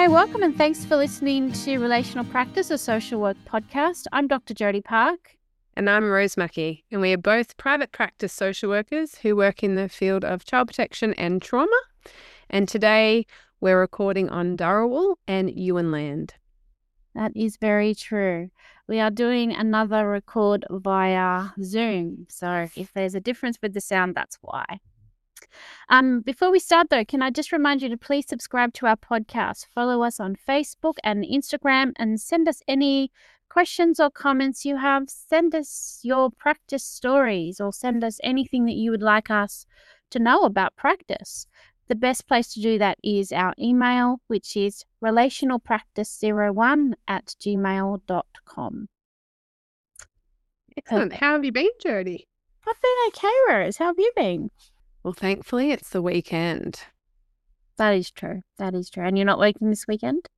G'day, welcome and thanks for listening to Relational Practice, a social work podcast. I'm Dr. Jodie Park. And I'm Rose Mackey, and we are both private practice social workers who work in the field of child protection and trauma. And today we're recording on Dharawal and Yuin Land. That is very true. We are doing another record via Zoom. So if there's a difference with the sound, that's why. Before we start though, can I just remind you to please subscribe to our podcast, follow us on Facebook and Instagram, and send us any questions or comments you have. Send us your practice stories or send us anything that you would like us to know about practice. The best place to do that is our email, which is relationalpractice01@gmail.com. Excellent. How have you been, Jodie? I've been okay, Rose. How have you been? Well, thankfully, it's the weekend. That is true. That is true. And you're not working this weekend?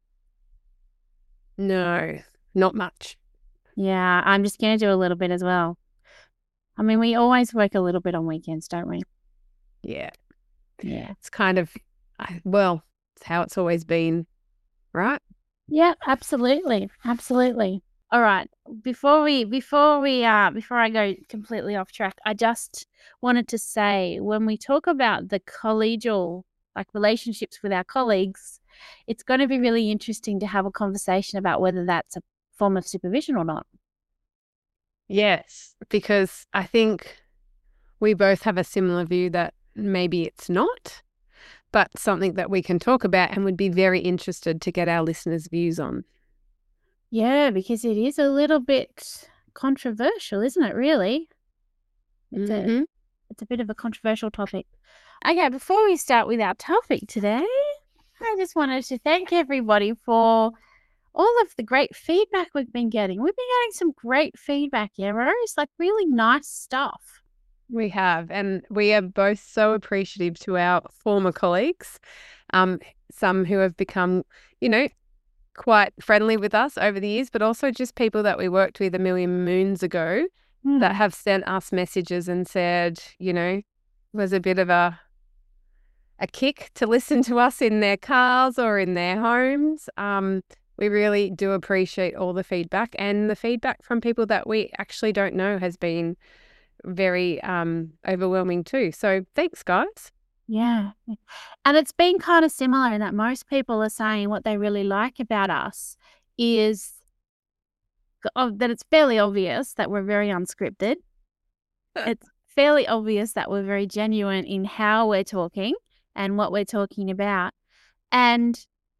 No, not much. Yeah, I'm just going to do a little bit as well. I mean, we always work a little bit on weekends, don't we? Yeah. Yeah. It's kind of, it's how it's always been, right? Yeah, absolutely. Absolutely. All right. Before I go completely off track, I just wanted to say, when we talk about the collegial, like relationships with our colleagues, it's going to be really interesting to have a conversation about whether that's a form of supervision or not. Yes, because I think we both have a similar view that maybe it's not, but something that we can talk about and would be very interested to get our listeners' views on. Yeah, because it is a little bit controversial, isn't it, really? It's a bit of a controversial topic. Okay, before we start with our topic today, I just wanted to thank everybody for all of the great feedback we've been getting. We've been getting some great feedback, yeah, Rose, like really nice stuff. We have, and we are both so appreciative to our former colleagues, some who have become, quite friendly with us over the years, but also just people that we worked with a million moons ago that have sent us messages and said, was a bit of a kick to listen to us in their cars or in their homes. We really do appreciate all the feedback, and the feedback from people that we actually don't know has been very overwhelming too. So thanks, guys. Yeah. And it's been kind of similar in that most people are saying what they really like about us is that it's fairly obvious that we're very unscripted. It's fairly obvious that we're very genuine in how we're talking and what we're talking about. And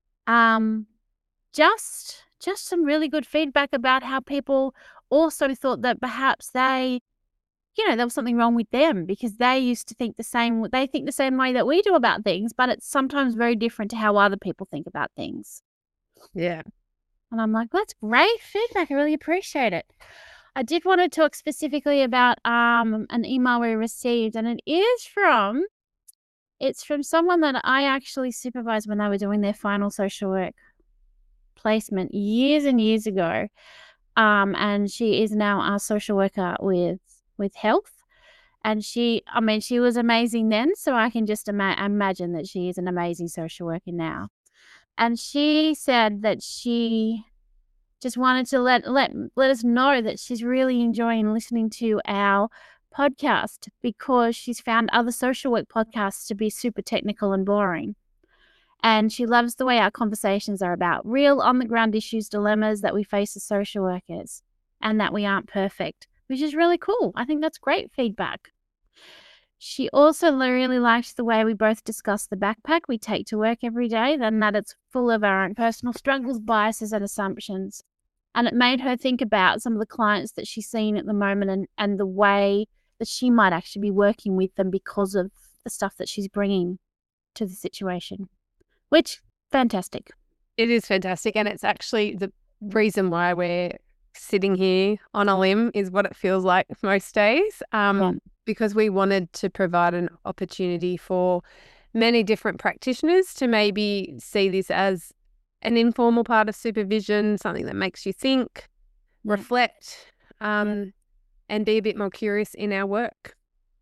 just some really good feedback about how people also thought that perhaps there was something wrong with them because they used to think the same way that we do about things, but it's sometimes very different to how other people think about things. Yeah. And I'm like, that's great feedback. I really appreciate it. I did want to talk specifically about an email we received, and it's from someone that I actually supervised when they were doing their final social work placement years and years ago. And she is now our social worker with health. And she was amazing then, so I can just imagine that she is an amazing social worker now. And she said that she just wanted to let us know that she's really enjoying listening to our podcast because she's found other social work podcasts to be super technical and boring. And she loves the way our conversations are about real on-the-ground issues, dilemmas that we face as social workers, and that we aren't perfect, which is really cool. I think that's great feedback. She also really likes the way we both discuss the backpack we take to work every day, and that it's full of our own personal struggles, biases, and assumptions. And it made her think about some of the clients that she's seeing at the moment and the way that she might actually be working with them because of the stuff that she's bringing to the situation. Which, fantastic. It is fantastic. And it's actually the reason why we're sitting here on a limb is what it feels like most days. Because we wanted to provide an opportunity for many different practitioners to maybe see this as an informal part of supervision, something that makes you think, reflect, and be a bit more curious in our work.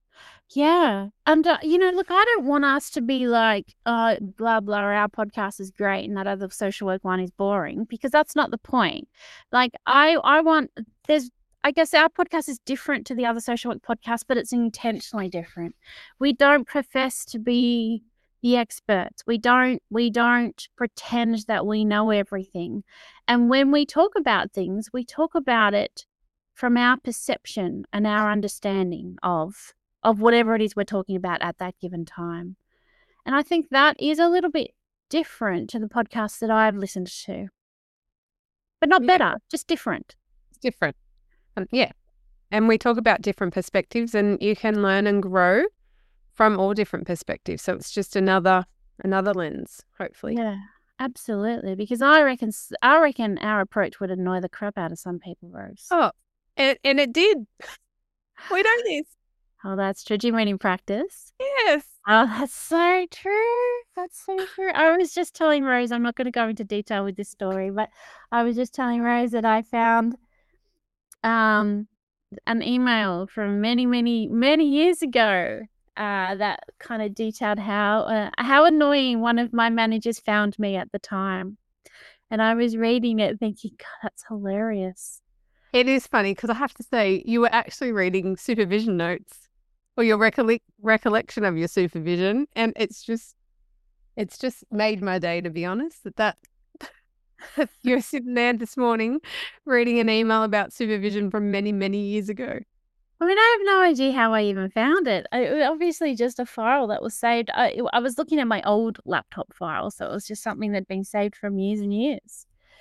Yeah. And, look, I don't want us to be like, blah, blah, our podcast is great and that other social work one is boring, because that's not the point. Like, I want, I guess our podcast is different to the other social work podcast, but it's intentionally different. We don't profess to be the experts. We don't pretend that we know everything. And when we talk about things, we talk about it from our perception and our understanding of whatever it is we're talking about at that given time. And I think that is a little bit different to the podcasts that I've listened to. But not better, just different. It's different. Yeah. And we talk about different perspectives, and you can learn and grow from all different perspectives. So it's just another lens, hopefully. Yeah, absolutely. Because I reckon our approach would annoy the crap out of some people, Rose. Oh, and it did. We know this. Oh, that's true. Do you mean in practice? Yes. Oh, that's so true. That's so true. I was just telling Rose, I'm not going to go into detail with this story, but I was just telling Rose that I found an email from many, many, many years ago that kind of detailed how annoying one of my managers found me at the time. And I was reading it thinking, God, that's hilarious. It is funny because I have to say, you were actually reading supervision notes or your recollection of your supervision, and it's just made my day, to be honest, that you're sitting there this morning reading an email about supervision from many, many years ago. I mean, I have no idea how I even found it. It was obviously just a file that was saved. I was looking at my old laptop file, so it was just something that'd been saved from years and years.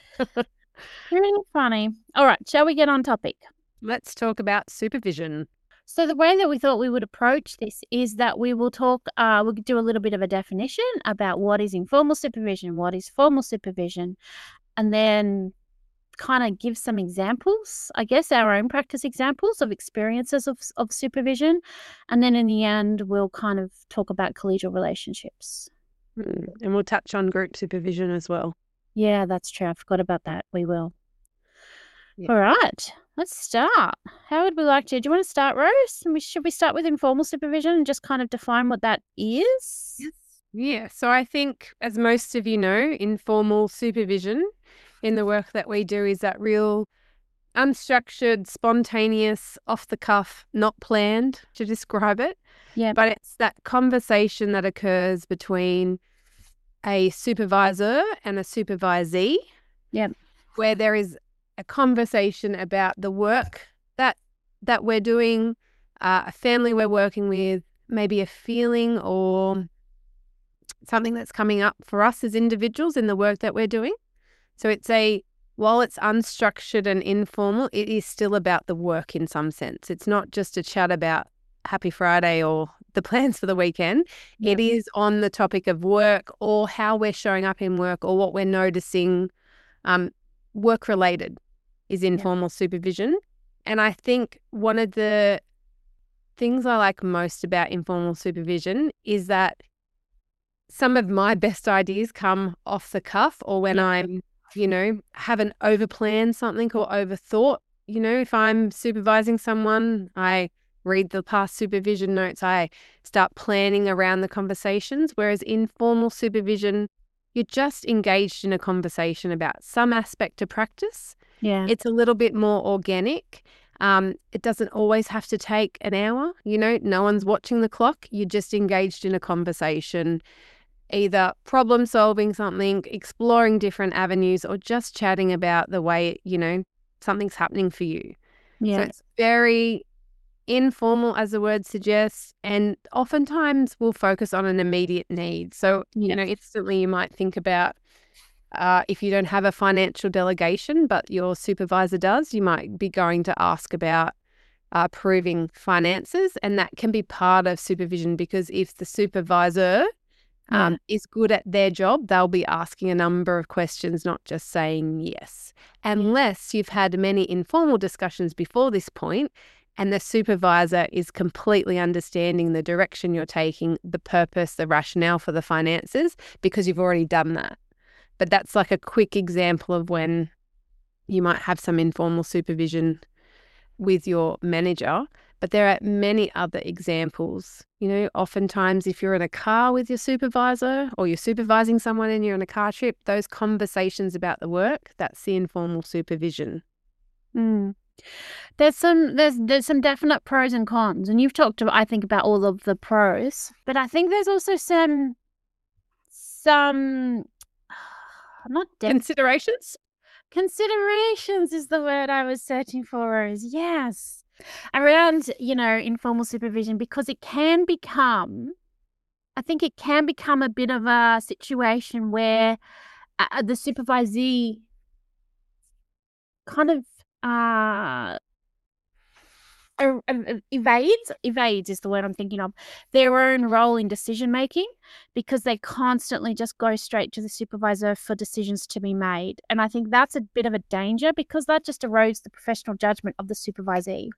Really funny. All right, shall we get on topic? Let's talk about supervision. So the way that we thought we would approach this is that we will we'll do a little bit of a definition about what is informal supervision, what is formal supervision, and then kind of give some examples, I guess, our own practice examples of experiences of supervision. And then in the end, we'll kind of talk about collegial relationships. And we'll touch on group supervision as well. Yeah, that's true. I forgot about that. We will. Yeah. All right, let's start. How would we like to? Do you want to start, Rose? Should we start with informal supervision and just kind of define what that is? Yes. Yeah. So I think, as most of you know, informal supervision in the work that we do is that real unstructured, spontaneous, off the cuff, not planned to describe it. Yeah. But it's that conversation that occurs between a supervisor and a supervisee. Yeah. Where there is a conversation about the work that we're doing, a family we're working with, maybe a feeling or something that's coming up for us as individuals in the work that we're doing. So while it's unstructured and informal, it is still about the work in some sense. It's not just a chat about Happy Friday or the plans for the weekend. Yeah. It is on the topic of work or how we're showing up in work or what we're noticing. Work related is informal supervision. And I think one of the things I like most about informal supervision is that some of my best ideas come off the cuff or when I'm, haven't overplanned something or overthought. If I'm supervising someone, I read the past supervision notes, I start planning around the conversations. Whereas informal supervision, you're just engaged in a conversation about some aspect of practice. Yeah. It's a little bit more organic. It doesn't always have to take an hour. No one's watching the clock. You're just engaged in a conversation, either problem solving something, exploring different avenues, or just chatting about the way, something's happening for you. Yeah. So it's very informal, as the word suggests, and oftentimes we'll focus on an immediate need. So, instantly you might think about if you don't have a financial delegation, but your supervisor does, you might be going to ask about approving finances, and that can be part of supervision because if the supervisor is good at their job, they'll be asking a number of questions, not just saying yes. Unless you've had many informal discussions before this point and the supervisor is completely understanding the direction you're taking, the purpose, the rationale for the finances, because you've already done that. But that's like a quick example of when you might have some informal supervision with your manager. But there are many other examples. Oftentimes if you're in a car with your supervisor or you're supervising someone and you're on a car trip, those conversations about the work, that's the informal supervision. Mm. There's some definite pros and cons, and you've talked about, I think, about all of the pros, but I think there's also some not Considerations? Considerations is the word I was searching for, Rose. Yes. Around, informal supervision, because it can become a bit of a situation where the supervisee kind of evades is the word I'm thinking of, their own role in decision making, because they constantly just go straight to the supervisor for decisions to be made. And I think that's a bit of a danger, because that just erodes the professional judgment of the supervisee.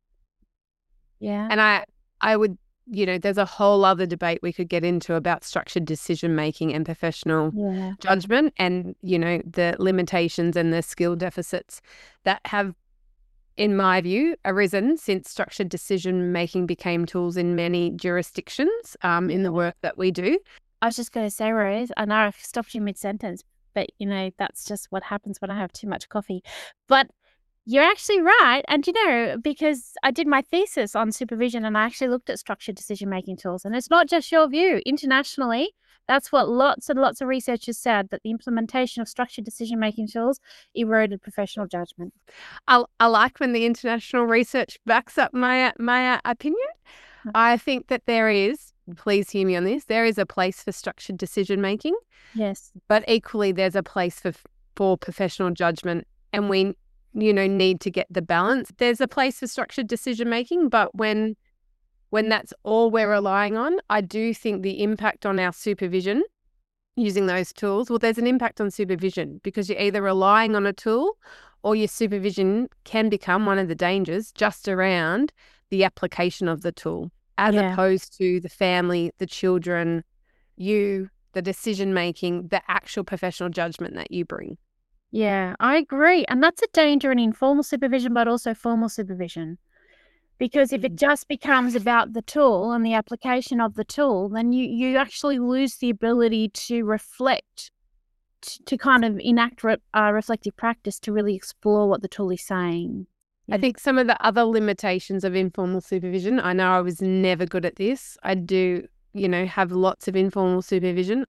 Yeah. And I would, there's a whole other debate we could get into about structured decision making and professional judgment, and, the limitations and the skill deficits that have, in my view, arisen since structured decision making became tools in many jurisdictions in the work that we do. I was just going to say, Rose, I know I've stopped you mid-sentence, but, that's just what happens when I have too much coffee. But you're actually right. And, because I did my thesis on supervision and I actually looked at structured decision-making tools, and it's not just your view. Internationally, that's what lots and lots of researchers said, that the implementation of structured decision-making tools eroded professional judgment. I like when the international research backs up my opinion. I think that there is, please hear me on this, there is a place for structured decision-making. Yes. But equally, there's a place for professional judgment, and we need to get the balance. There's a place for structured decision-making, but when that's all we're relying on, I do think the impact on our supervision using those tools, well, there's an impact on supervision, because you're either relying on a tool or your supervision can become one of the dangers just around the application of the tool, as opposed to the family, the children, the decision-making, the actual professional judgment that you bring. Yeah, I agree. And that's a danger in informal supervision, but also formal supervision. Because if it just becomes about the tool and the application of the tool, then you actually lose the ability to reflect, to kind of enact reflective practice, to really explore what the tool is saying. I think some of the other limitations of informal supervision, I know I was never good at this. I do, have lots of informal supervision.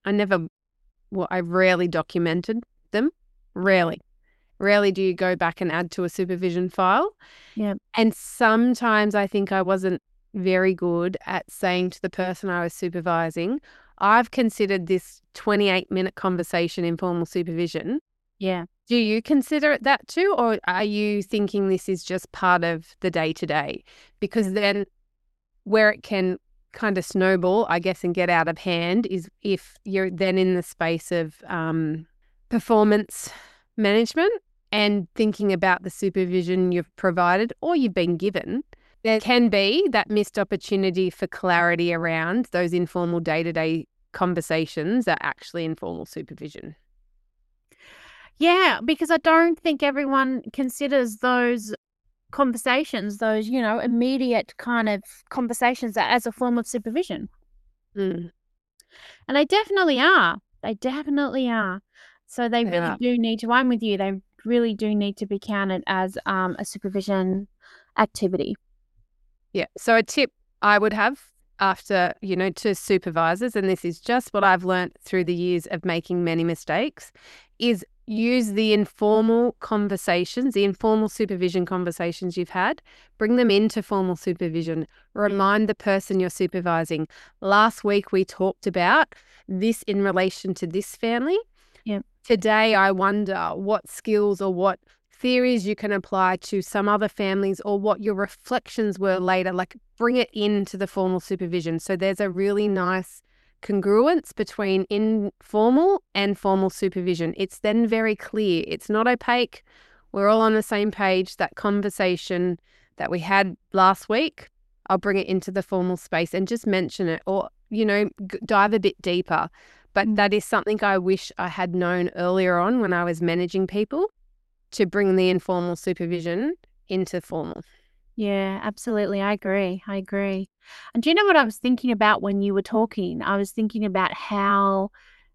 I rarely documented them. Rarely do you go back and add to a supervision file. Yeah. And sometimes I think I wasn't very good at saying to the person I was supervising, I've considered this 28-minute conversation informal supervision. Yeah. Do you consider it that too? Or are you thinking this is just part of the day-to-day? Because then where it can kind of snowball, I guess, and get out of hand is if you're then in the space of performance management and thinking about the supervision you've provided or you've been given. There can be that missed opportunity for clarity around those informal day-to-day conversations that are actually informal supervision. Yeah, because I don't think everyone considers those conversations, those, immediate kind of conversations as a form of supervision. Mm. And they definitely are. So they really do need to, I'm with you, they really do need to be counted as a supervision activity. Yeah. So a tip I would have after, to supervisors, and this is just what I've learned through the years of making many mistakes, is use the informal conversations, the informal supervision conversations you've had, bring them into formal supervision. Remind the person you're supervising, last week we talked about this in relation to this family. Yeah. Today, I wonder what skills or what theories you can apply to some other families, or what your reflections were later. Like, bring it into the formal supervision. So there's a really nice congruence between informal and formal supervision. It's then very clear. It's not opaque. We're all on the same page. That conversation that we had last week, I'll bring it into the formal space and just mention it, or, dive a bit deeper. But that is something I wish I had known earlier on when I was managing people, to bring the informal supervision into formal. Yeah, absolutely. I agree. I agree. And do you know what I was thinking about when you were talking? I was thinking about how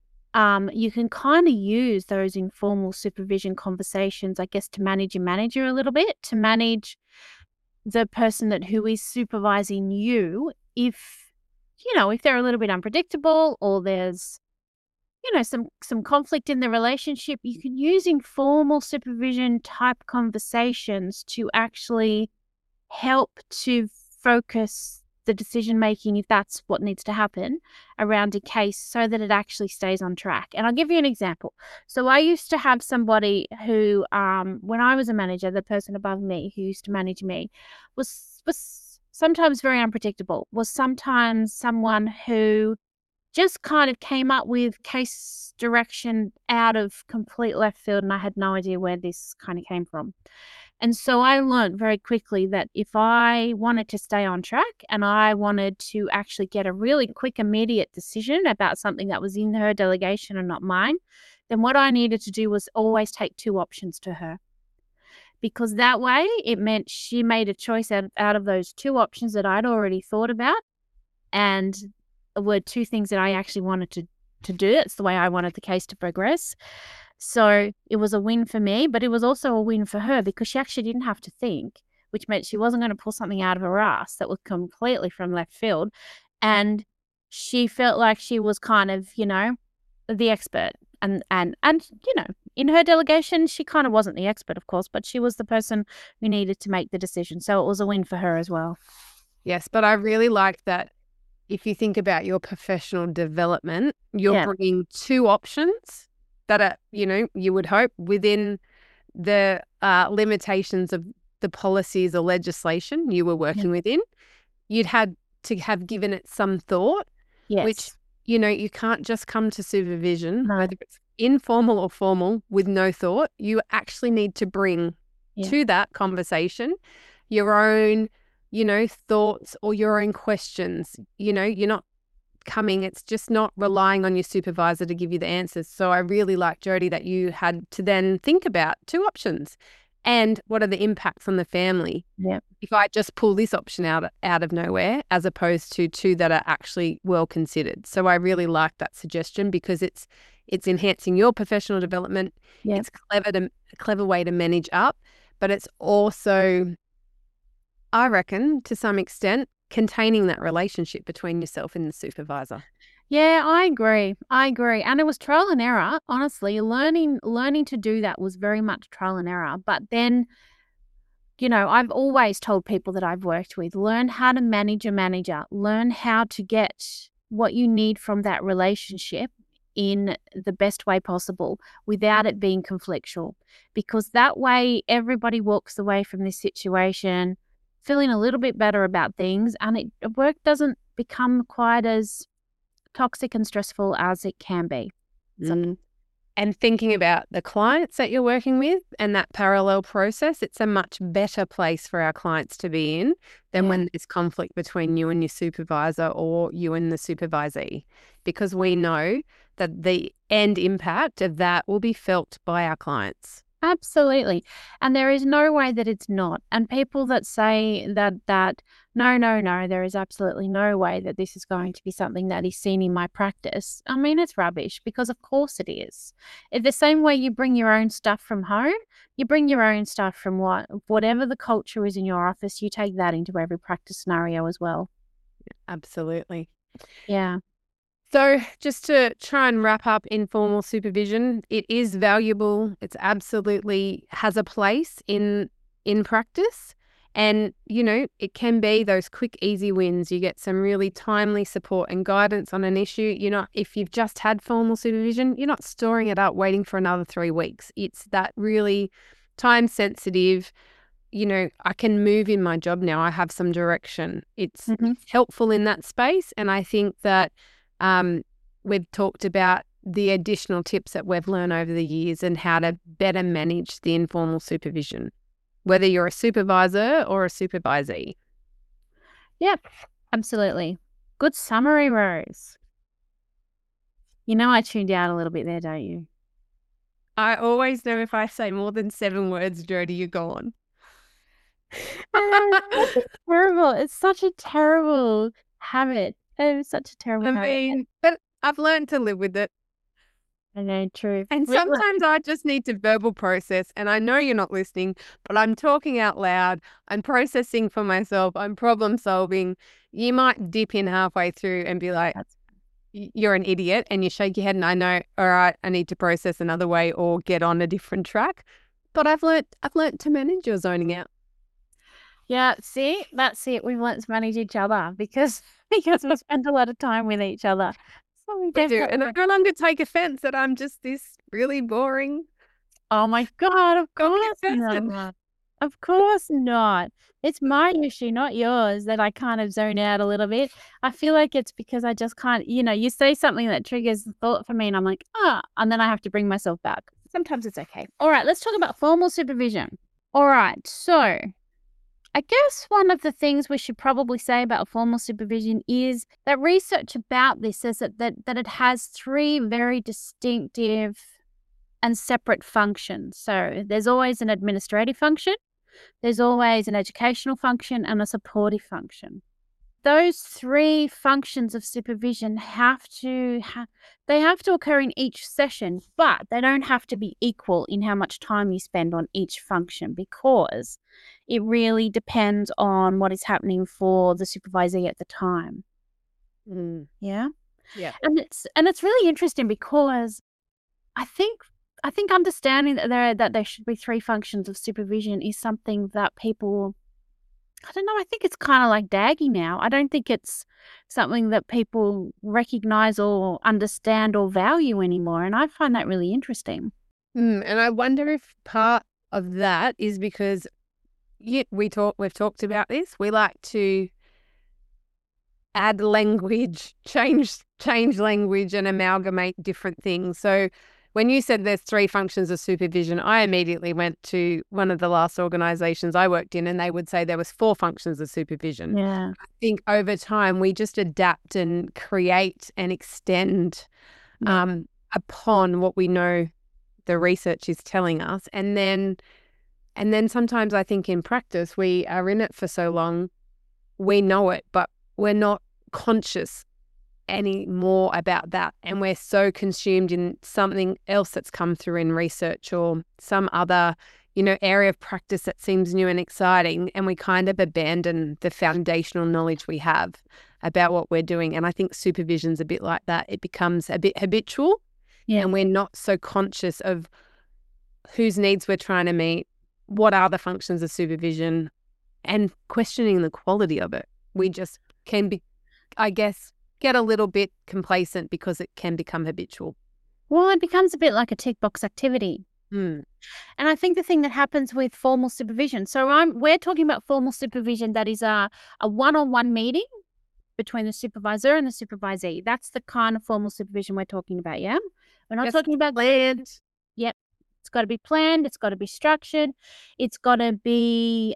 you can kind of use those informal supervision conversations, I guess, to manage your manager a little bit, to manage the person that who is supervising you if, if they're a little bit unpredictable or there's, some conflict in the relationship, you can use informal supervision type conversations to actually help to focus the decision making, if that's what needs to happen, around a case so that it actually stays on track. And I'll give you an example. So I used to have somebody who, when I was a manager, the person above me who used to manage me was sometimes very unpredictable, was sometimes someone who just kind of came up with case direction out of complete left field, and I had no idea where this kind of came from. And so I learned very quickly that if I wanted to stay on track and I wanted to actually get a really quick, immediate decision about something that was in her delegation and not mine, then what I needed to do was always take two options to her. Because that way it meant she made a choice out of those two options that I'd already thought about, and were two things that I actually wanted to do. It's the way I wanted the case to progress. So it was a win for me, but it was also a win for her because she actually didn't have to think, which meant she wasn't going to pull something out of her ass that was completely from left field. And she felt like she was kind of, the expert. And in her delegation, she kind of wasn't the expert, of course, but she was the person who needed to make the decision. So it was a win for her as well. Yes, but I really like that. If you think about your professional development, you're Yeah. bringing two options that are, you would hope within the limitations of the policies or legislation you were Yeah. working within. You'd had to have given it some thought, which, Yes. you can't just come to supervision, No. whether it's informal or formal, with no thought. You actually need to bring Yeah. to that conversation your own, thoughts or your own questions. You're not coming, it's just not relying on your supervisor to give you the answers. So I really like, Jody, that you had to then think about two options and what are the impacts on the family Yeah. if I just pull this option out of nowhere, as opposed to two that are actually well considered. So I really like that suggestion because it's enhancing your professional development. Yeah. It's a clever way to manage up, but it's also, I reckon, to some extent, containing that relationship between yourself and the supervisor. Yeah, I agree. I agree. And it was trial and error, honestly. Learning to do that was very much trial and error. But then, I've always told people that I've worked with, learn how to manage a manager, learn how to get what you need from that relationship in the best way possible without it being conflictual. Because that way everybody walks away from this situation feeling a little bit better about things, and work doesn't become quite as toxic and stressful as it can be. Mm. And thinking about the clients that you're working with and that parallel process, it's a much better place for our clients to be in than when there's conflict between you and your supervisor or you and the supervisee, because we know that the end impact of that will be felt by our clients. Absolutely. And there is no way that it's not. And people that say that no, no, no, there is absolutely no way that this is going to be something that is seen in my practice. I mean, it's rubbish because of course it is. In the same way you bring your own stuff from home, you bring your own stuff from whatever the culture is in your office, you take that into every practice scenario as well. Absolutely. Yeah. So just to try and wrap up informal supervision, it is valuable. It's absolutely has a place in practice. And, it can be those quick, easy wins. You get some really timely support and guidance on an issue. If you've just had formal supervision, you're not storing it up waiting for another 3 weeks. It's that really time sensitive, I can move in my job now. I have some direction. It's helpful in that space. And I think that we've talked about the additional tips that we've learned over the years and how to better manage the informal supervision, whether you're a supervisor or a supervisee. Yep. Absolutely. Good summary, Rose. I tuned out a little bit there, don't you? I always know if I say more than 7 words, Jody, you're gone. It's terrible. It's such a terrible habit. It's such a terrible I habit. mean, but I've learned to live with it. I know, true. And sometimes I just need to verbal process. And I know you're not listening, but I'm talking out loud. I'm processing for myself. I'm problem solving. You might dip in halfway through and be like, That's you're an idiot, and you shake your head and I know, all right, I need to process another way or get on a different track. But I've learnt to manage your zoning out. Yeah, see, that's it. We've learnt to manage each other because we spend a lot of time with each other. So we We do. definitely. And I no longer take offense that I'm just this really boring Oh my God, of competent course person. not. Of course not. It's my issue, not yours, that I kind of zone out a little bit. I feel like it's because I just can't, you say something that triggers the thought for me, and I'm like, and then I have to bring myself back. Sometimes it's okay. All right, let's talk about formal supervision. All right, so I guess one of the things we should probably say about formal supervision is that research about this says that it has three very distinctive and separate functions. So there's always an administrative function, there's always an educational function, and a supportive function. Those three functions of supervision have to occur in each session, but they don't have to be equal in how much time you spend on each function, because it really depends on what is happening for the supervisee at the time. Yeah. Yeah. And it's really interesting because I think understanding that there should be three functions of supervision is something that people, I don't know, I think it's kind of like daggy now. I don't think it's something that people recognize or understand or value anymore, and I find that really interesting. And I wonder if part of that is because we've talked about this. We like to add language, change language, and amalgamate different things. So when you said there's three functions of supervision, I immediately went to one of the last organizations I worked in, and they would say there was four functions of supervision. Yeah. I think over time we just adapt and create and extend upon what we know the research is telling us. And then sometimes I think in practice we are in it for so long, we know it, but we're not conscious any more about that, and we're so consumed in something else that's come through in research or some other area of practice that seems new and exciting, and we kind of abandon the foundational knowledge we have about what we're doing. And I think supervision's a bit like that. It becomes a bit habitual, and we're not so conscious of whose needs we're trying to meet, what are the functions of supervision, and questioning the quality of it. We just can be, I guess, get a little bit complacent because it can become habitual. Well, it becomes a bit like a tick box activity. And I think the thing that happens with formal supervision, so we're talking about formal supervision that is a one-on-one meeting between the supervisor and the supervisee. That's the kind of formal supervision we're talking about, yeah? We're not talking about planned. Yep. It's got to be planned, it's got to be structured, it's got to be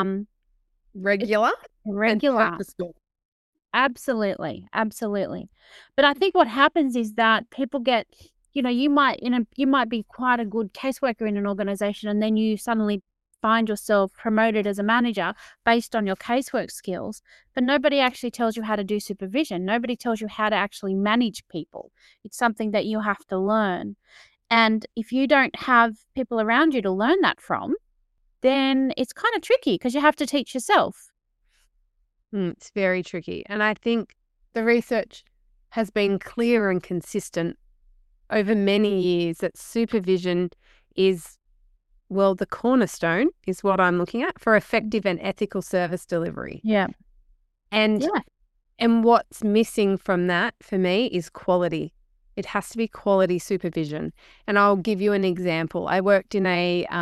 regular. And purposeful. Absolutely. But I think what happens is that people get, you might be quite a good caseworker in an organization, and then you suddenly find yourself promoted as a manager based on your casework skills, but nobody actually tells you how to do supervision. Nobody tells you how to actually manage people. It's something that you have to learn. And if you don't have people around you to learn that from, then it's kind of tricky because you have to teach yourself. It's very tricky. And I think the research has been clear and consistent over many years that supervision is, well, the cornerstone is what I'm looking at for effective and ethical service delivery. Yeah. And what's missing from that for me is quality. It has to be quality supervision. And I'll give you an example. I worked in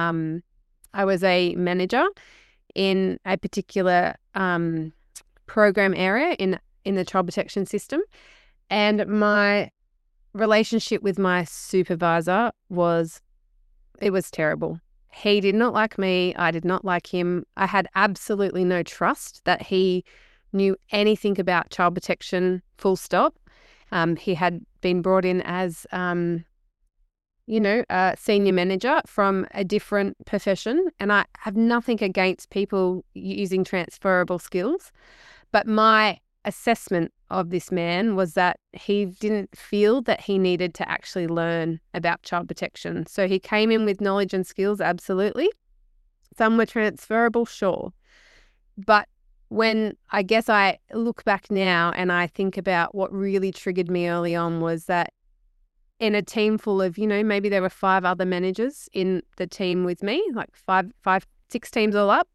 I was a manager in a particular program area in the child protection system, and my relationship with my supervisor was terrible. He did not like me. I did not like him. I had absolutely no trust that he knew anything about child protection, full stop. He had been brought in as a senior manager from a different profession, and I have nothing against people using transferable skills, but my assessment of this man was that he didn't feel that he needed to actually learn about child protection. So he came in with knowledge and skills, absolutely. Some were transferable, sure. But when I guess I look back now and I think about what really triggered me early on was that in a team full of, maybe there were 5 other managers in the team with me, like 6 teams all up.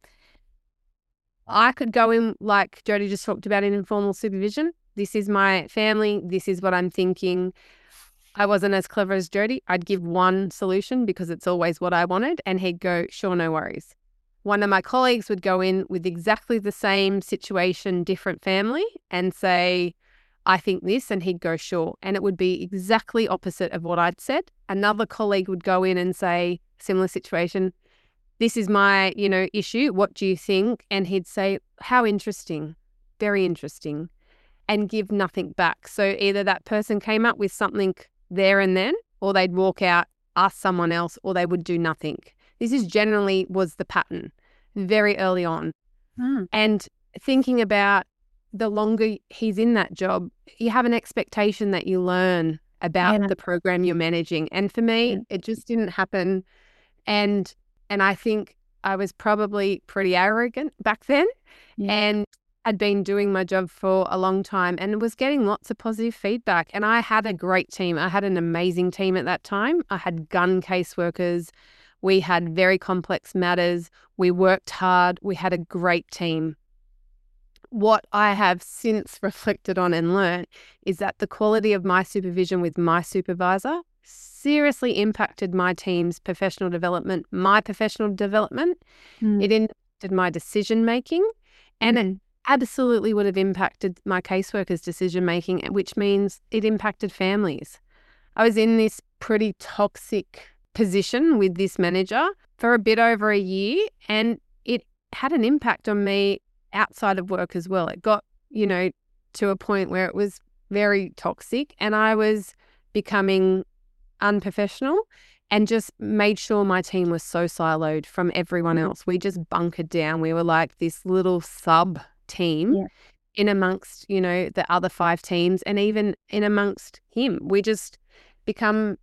I could go in, like Jodie just talked about, in informal supervision. This is my family. This is what I'm thinking. I wasn't as clever as Jodie. I'd give one solution because it's always what I wanted, and he'd go, sure, no worries. One of my colleagues would go in with exactly the same situation, different family, and say, I think this, and he'd go, sure. And it would be exactly opposite of what I'd said. Another colleague would go in and say, similar situation, this is my, issue. What do you think? And he'd say, how interesting, very interesting, and give nothing back. So either that person came up with something there and then, or they'd walk out, ask someone else, or they would do nothing. This is generally was the pattern very early on. And thinking about the longer he's in that job, you have an expectation that you learn about the program you're managing. And for me, it just didn't happen. And I think I was probably pretty arrogant back then and had been doing my job for a long time and was getting lots of positive feedback. And I had a great team. I had an amazing team at that time. I had gun caseworkers. We had very complex matters. We worked hard. We had a great team. What I have since reflected on and learned is that the quality of my supervision with my supervisor seriously impacted my team's professional development, my professional development. It impacted my decision making, and it absolutely would have impacted my caseworkers' decision making, which means it impacted families. I was in this pretty toxic position with this manager for a bit over a year, and it had an impact on me outside of work as well. It got, to a point where it was very toxic, and I was becoming unprofessional and just made sure my team was so siloed from everyone else. We just bunkered down. We were like this little sub team in amongst, the other 5 teams, and even in amongst him. We just become,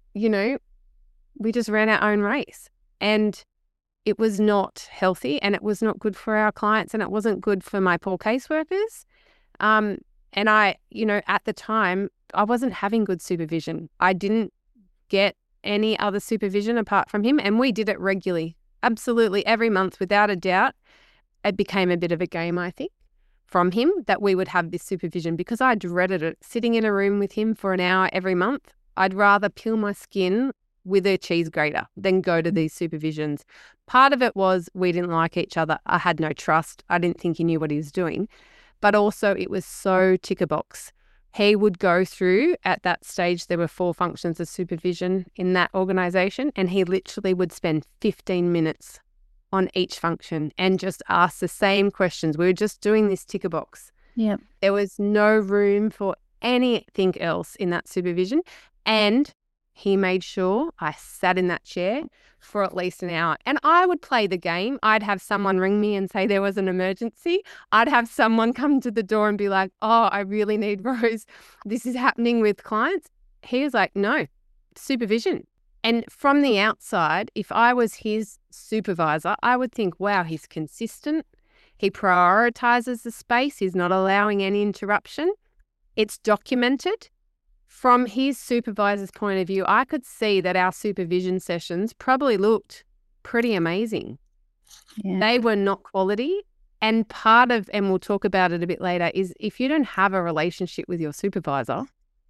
we just ran our own race, and it was not healthy, and it was not good for our clients, and it wasn't good for my poor caseworkers. And I, at the time, I wasn't having good supervision. I didn't get any other supervision apart from him, and we did it regularly, absolutely every month, without a doubt. It became a bit of a game, I think, from him that we would have this supervision, because I dreaded it. Sitting in a room with him for an hour every month, I'd rather peel my skin with a cheese grater than go to these supervisions. Part of it was we didn't like each other. I had no trust. I didn't think he knew what he was doing. But also it was so ticker box. He would go through, at that stage, there were 4 functions of supervision in that organisation, and he literally would spend 15 minutes on each function and just ask the same questions. We were just doing this ticker box. There was no room for anything else in that supervision. And he made sure I sat in that chair for at least an hour. And I would play the game. I'd have someone ring me and say there was an emergency. I'd have someone come to the door and be like, oh, I really need Rose. This is happening with clients. He was like, no, supervision. And from the outside, if I was his supervisor, I would think, wow, he's consistent. He prioritizes the space. He's not allowing any interruption. It's documented. From his supervisor's point of view, I could see that our supervision sessions probably looked pretty amazing. They were not quality. And part of, and we'll talk about it a bit later, is if you don't have a relationship with your supervisor,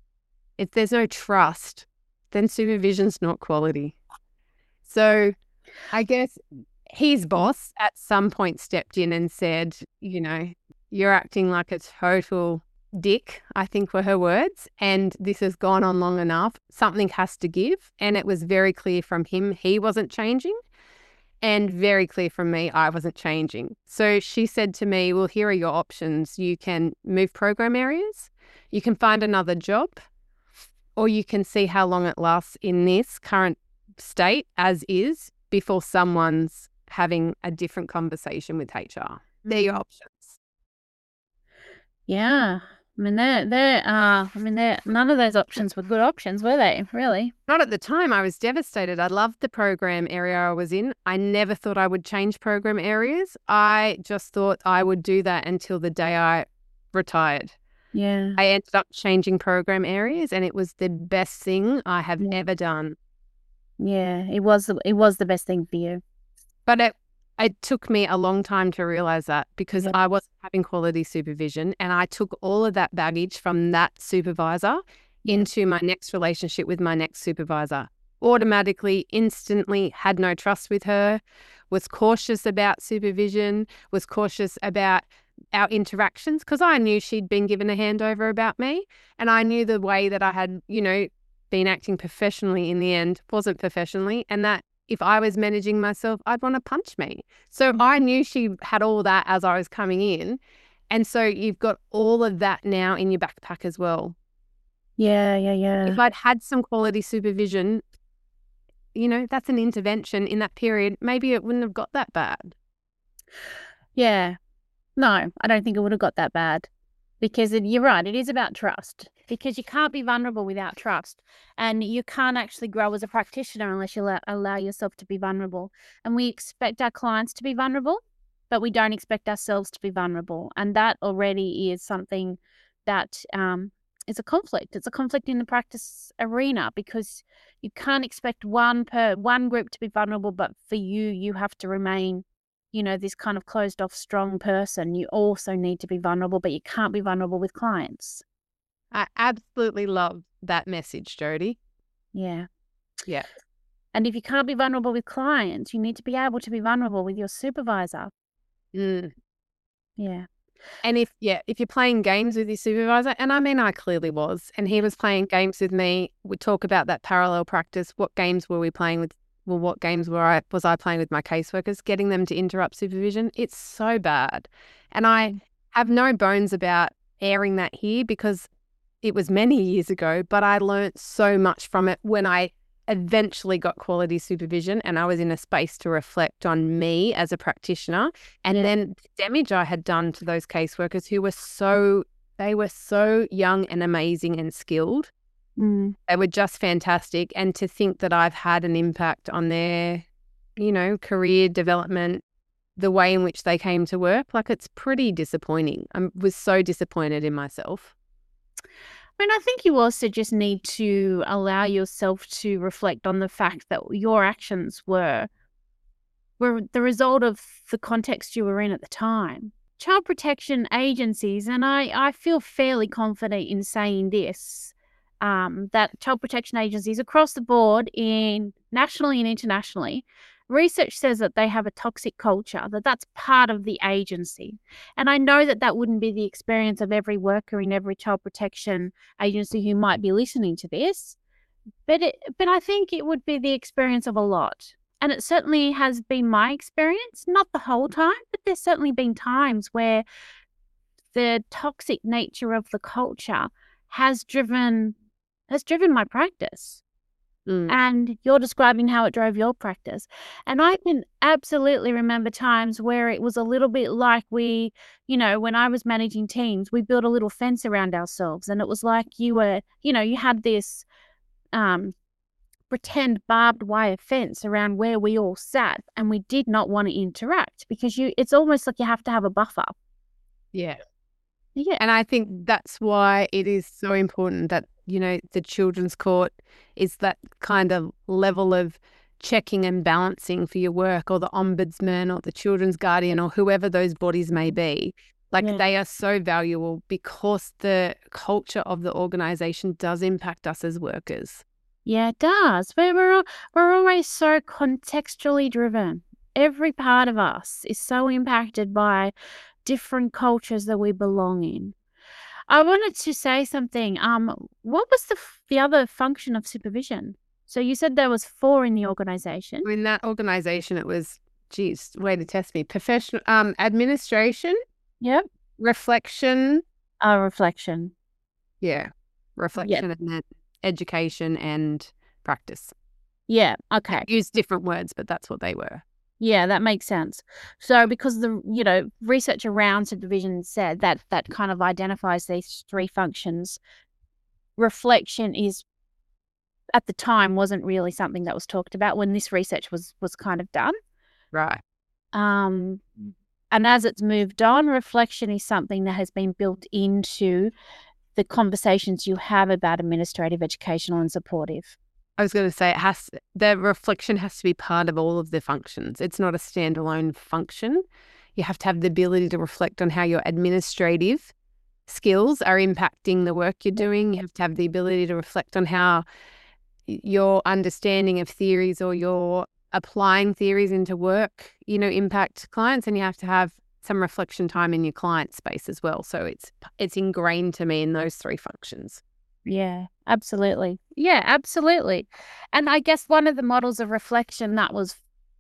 if there's no trust, then supervision's not quality. So I guess his boss at some point stepped in and said, you're acting like a total dick, I think were her words, and this has gone on long enough. Something has to give. And it was very clear from him he wasn't changing, and very clear from me I wasn't changing. So she said to me, well, here are your options. You can move program areas, you can find another job, or you can see how long it lasts in this current state as is before someone's having a different conversation with HR. They're your options. Yeah. I mean, none of those options were good options, were they? Really? Not at the time. I was devastated. I loved the program area I was in. I never thought I would change program areas. I just thought I would do that until the day I retired. Yeah. I ended up changing program areas, and it was the best thing I have ever done. Yeah, it was the best thing for you. But it took me a long time to realize that, because I wasn't having quality supervision, and I took all of that baggage from that supervisor into my next relationship with my next supervisor. Automatically, instantly had no trust with her, was cautious about supervision, was cautious about our interactions, because I knew she'd been given a handover about me, and I knew the way that I had, been acting professionally in the end wasn't professionally, and that if I was managing myself, I'd want to punch me. So I knew she had all that as I was coming in. And so you've got all of that now in your backpack as well. Yeah. If I'd had some quality supervision, that's an intervention in that period. Maybe it wouldn't have got that bad. Yeah. No, I don't think it would have got that bad, because you're right. It is about trust, because you can't be vulnerable without trust, and you can't actually grow as a practitioner unless you allow yourself to be vulnerable. And we expect our clients to be vulnerable, but we don't expect ourselves to be vulnerable. And that already is something that is a conflict. It's a conflict in the practice arena, because you can't expect one group to be vulnerable, but for you have to remain this kind of closed off, strong person. You also need to be vulnerable, but you can't be vulnerable with clients. I absolutely love that message, Jodie. Yeah. Yeah. And if you can't be vulnerable with clients, you need to be able to be vulnerable with your supervisor. Mm. Yeah. And if you're playing games with your supervisor, and I mean, I clearly was, and he was playing games with me, we talk about that parallel practice. What games were we playing with? Well, what games was I playing with my caseworkers, getting them to interrupt supervision? It's so bad. And I have no bones about airing that here, because it was many years ago, but I learned so much from it when I eventually got quality supervision, and I was in a space to reflect on me as a practitioner, and then the damage I had done to those caseworkers who were so young and amazing and skilled. They were just fantastic. And to think that I've had an impact on their, career development, the way in which they came to work, it's pretty disappointing. I was so disappointed in myself. I mean, I think you also just need to allow yourself to reflect on the fact that your actions were the result of the context you were in at the time. Child protection agencies, and I feel fairly confident in saying this, that child protection agencies across the board, nationally and internationally, research says that they have a toxic culture, that's part of the agency. And I know that wouldn't be the experience of every worker in every child protection agency who might be listening to this, but I think it would be the experience of a lot. And it certainly has been my experience, not the whole time, but there's certainly been times where the toxic nature of the culture has driven my practice. And you're describing how it drove your practice. And I can absolutely remember times where it was a little bit like when I was managing teams, we built a little fence around ourselves, and it was like you had this pretend barbed wire fence around where we all sat, and we did not want to interact, because it's almost like you have to have a buffer. Yeah. Yeah. And I think that's why it is so important that, the children's court is that kind of level of checking and balancing for your work, or the ombudsman or the children's guardian or whoever those bodies may be. They are so valuable, because the culture of the organisation does impact us as workers. Yeah, it does. We're always so contextually driven. Every part of us is so impacted by different cultures that we belong in. I wanted to say something. What was the other function of supervision? So you said there was 4 in the organisation. In that organisation, it was, way to test me. Professional, administration. Yep. Reflection. Reflection. Yeah. Reflection, and then education and practice. Yeah. Okay. Use different words, but that's what they were. Yeah, that makes sense. So because the, research around supervision said that kind of identifies these three functions, reflection is, at the time, wasn't really something that was talked about when this research was kind of done. Right. And as it's moved on, reflection is something that has been built into the conversations you have about administrative, educational, and supportive. I was going to say the reflection has to be part of all of the functions. It's not a standalone function. You have to have the ability to reflect on how your administrative skills are impacting the work you're doing. You have to have the ability to reflect on how your understanding of theories or your applying theories into work, impact clients, and you have to have some reflection time in your client space as well. So it's ingrained to me in those three functions. Yeah, absolutely. Yeah, absolutely. And I guess one of the models of reflection that was,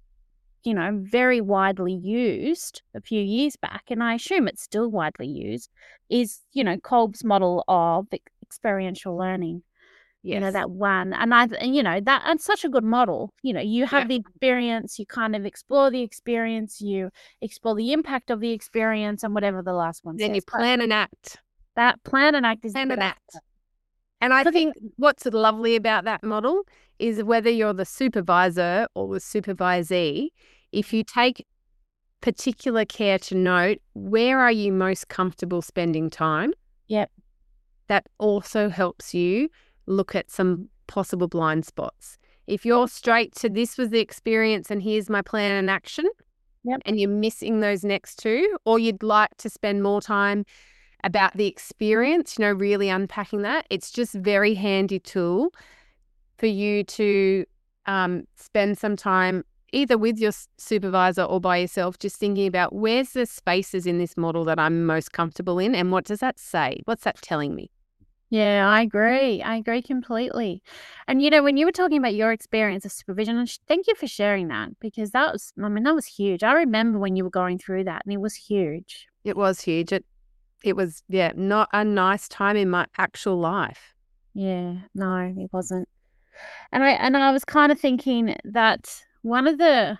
very widely used a few years back, and I assume it's still widely used, is, Kolb's model of experiential learning. Yes. That one. And that's such a good model. You have the experience, you kind of explore the experience, you explore the impact of the experience, and whatever the last one Then says. you plan and act. That plan and act is Plan and act. And I think what's lovely about that model is whether you're the supervisor or the supervisee, if you take particular care to note where are you most comfortable spending time. Yep. That also helps you look at some possible blind spots. If you're straight to this was the experience and here's my plan and action, yep, and you're missing those next two, or you'd like to spend more time about the experience, really unpacking that, it's just very handy tool for you to spend some time either with your supervisor or by yourself, just thinking about where's the spaces in this model that I'm most comfortable in and what does that say? What's that telling me? Yeah, I agree. I agree completely. And, when you were talking about your experience of supervision, and thank you for sharing that, because that was huge. I remember when you were going through that, and it was huge. It was huge. It was, not a nice time in my actual life. Yeah, no, it wasn't. And I was kind of thinking that one of the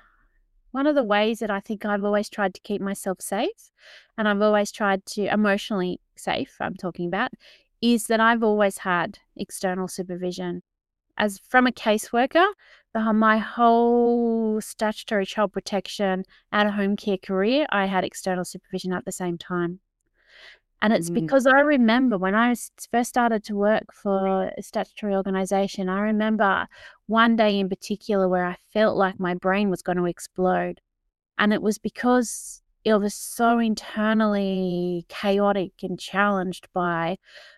ways that I think I've always tried to keep myself safe, and I've always tried to emotionally safe, I'm talking about, is that I've always had external supervision. As from a caseworker, my whole statutory child protection out of home care career, I had external supervision at the same time. And it's because I remember when I first started to work for a statutory organisation, I remember one day in particular where I felt like my brain was going to explode. And it was because it was so internally chaotic and challenged by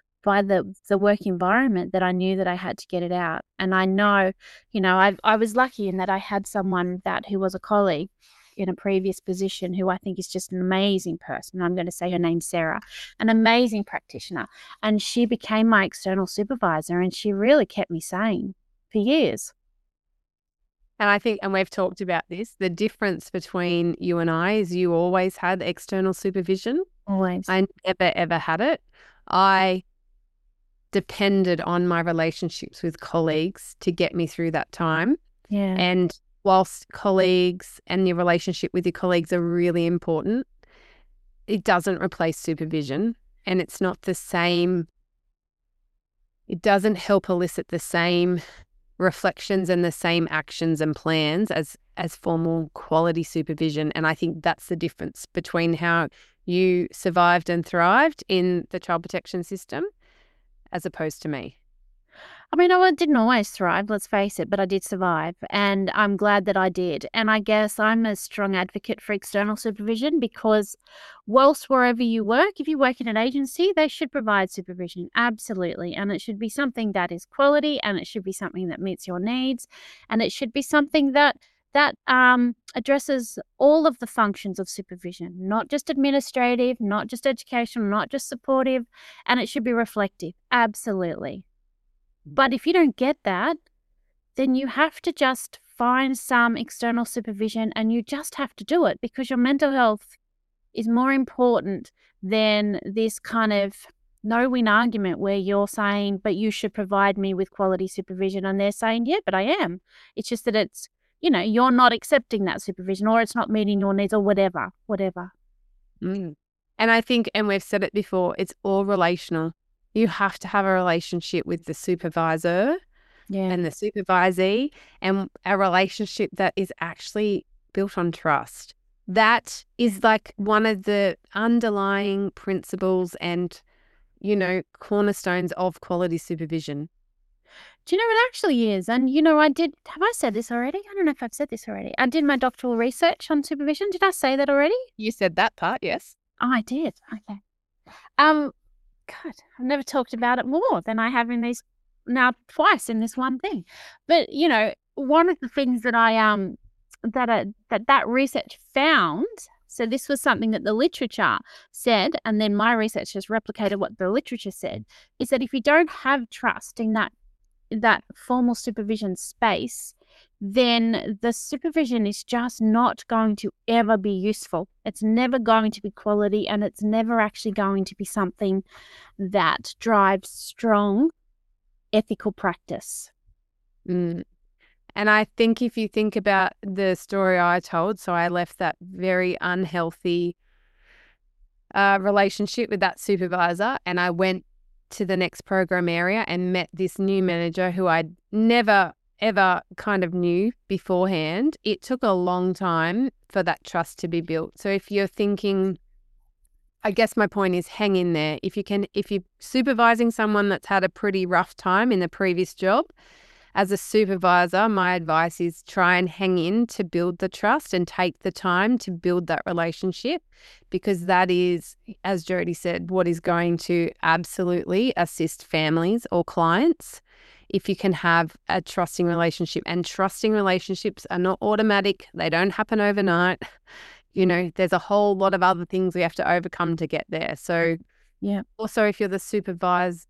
the work environment that I knew that I had to get it out. And I know, I was lucky in that I had someone who was a colleague in a previous position who I think is just an amazing person. I'm going to say her name's Sarah, an amazing practitioner. And she became my external supervisor, and she really kept me sane for years. And I think, and we've talked about this, the difference between you and I is you always had external supervision. Always. I never, ever had it. I depended on my relationships with colleagues to get me through that time. Yeah. And whilst colleagues and your relationship with your colleagues are really important, it doesn't replace supervision, and it's not the same. It doesn't help elicit the same reflections and the same actions and plans as formal quality supervision. And I think that's the difference between how you survived and thrived in the child protection system as opposed to me. I mean, I didn't always thrive, let's face it, but I did survive, and I'm glad that I did. And I guess I'm a strong advocate for external supervision because whilst wherever you work, if you work in an agency, they should provide supervision, absolutely. And it should be something that is quality, and it should be something that meets your needs, and it should be something that addresses all of the functions of supervision, not just administrative, not just educational, not just supportive, and it should be reflective, absolutely. But if you don't get that, then you have to just find some external supervision, and you just have to do it because your mental health is more important than this kind of no-win argument where you're saying, but you should provide me with quality supervision, and they're saying, yeah, but I am. It's just that it's, you're not accepting that supervision, or it's not meeting your needs, or whatever. Mm. And I think, and we've said it before, it's all relational. You have to have a relationship with the supervisor and the supervisee, and a relationship that is actually built on trust. That is like one of the underlying principles and, cornerstones of quality supervision. Do you know, it actually is. And, have I said this already? I don't know if I've said this already. I did my doctoral research on supervision. Did I say that already? You said that part, yes. Oh, I did. Okay. God, I've never talked about it more than I have in these now twice in this one thing. But, one of the things that that research found, so this was something that the literature said, and then my research has replicated what the literature said, is that if you don't have trust in that formal supervision space, then the supervision is just not going to ever be useful. It's never going to be quality, and it's never actually going to be something that drives strong ethical practice. Mm. And I think if you think about the story I told, so I left that very unhealthy relationship with that supervisor, and I went to the next program area and met this new manager who I'd never, ever kind of knew beforehand. It took a long time for that trust to be built. So if you're thinking, I guess my point is hang in there. If you're supervising someone that's had a pretty rough time in the previous job, as a supervisor, my advice is try and hang in to build the trust and take the time to build that relationship, because that is, as Jody said, what is going to absolutely assist families or clients if you can have a trusting relationship. And trusting relationships are not automatic. They don't happen overnight. There's a whole lot of other things we have to overcome to get there. So yeah. Also, if you're the supervisor,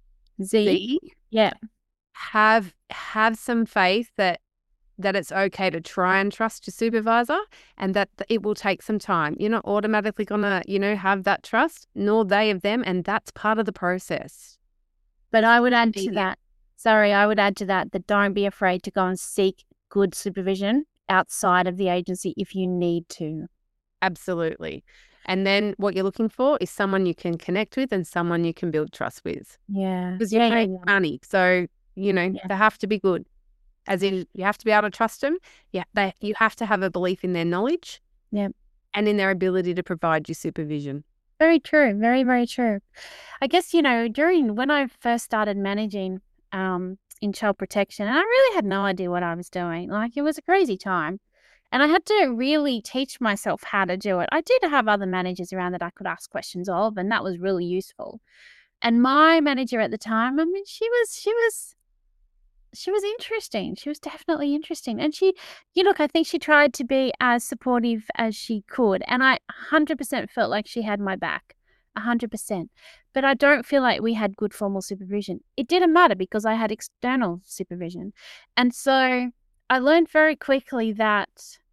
yeah, have some faith that it's okay to try and trust your supervisor, and that it will take some time. You're not automatically gonna, have that trust, nor they of them, and that's part of the process. But I would add to that. I would add to that don't be afraid to go and seek good supervision outside of the agency if you need to. Absolutely. And then what you're looking for is someone you can connect with and someone you can build trust with. Yeah. Because you're paying money. So, they have to be good. As in, you have to be able to trust them. Yeah, you have to have a belief in their knowledge. Yeah. And in their ability to provide you supervision. Very true. Very, very true. I guess, when I first started managing in child protection, and I really had no idea what I was doing. Like, it was a crazy time. And I had to really teach myself how to do it. I did have other managers around that I could ask questions of, and that was really useful. And my manager at the time, I mean, she was interesting. She was definitely interesting. And I think she tried to be as supportive as she could. And I 100% felt like she had my back. 100%. But I don't feel like we had good formal supervision. It didn't matter because I had external supervision. And so I learned very quickly that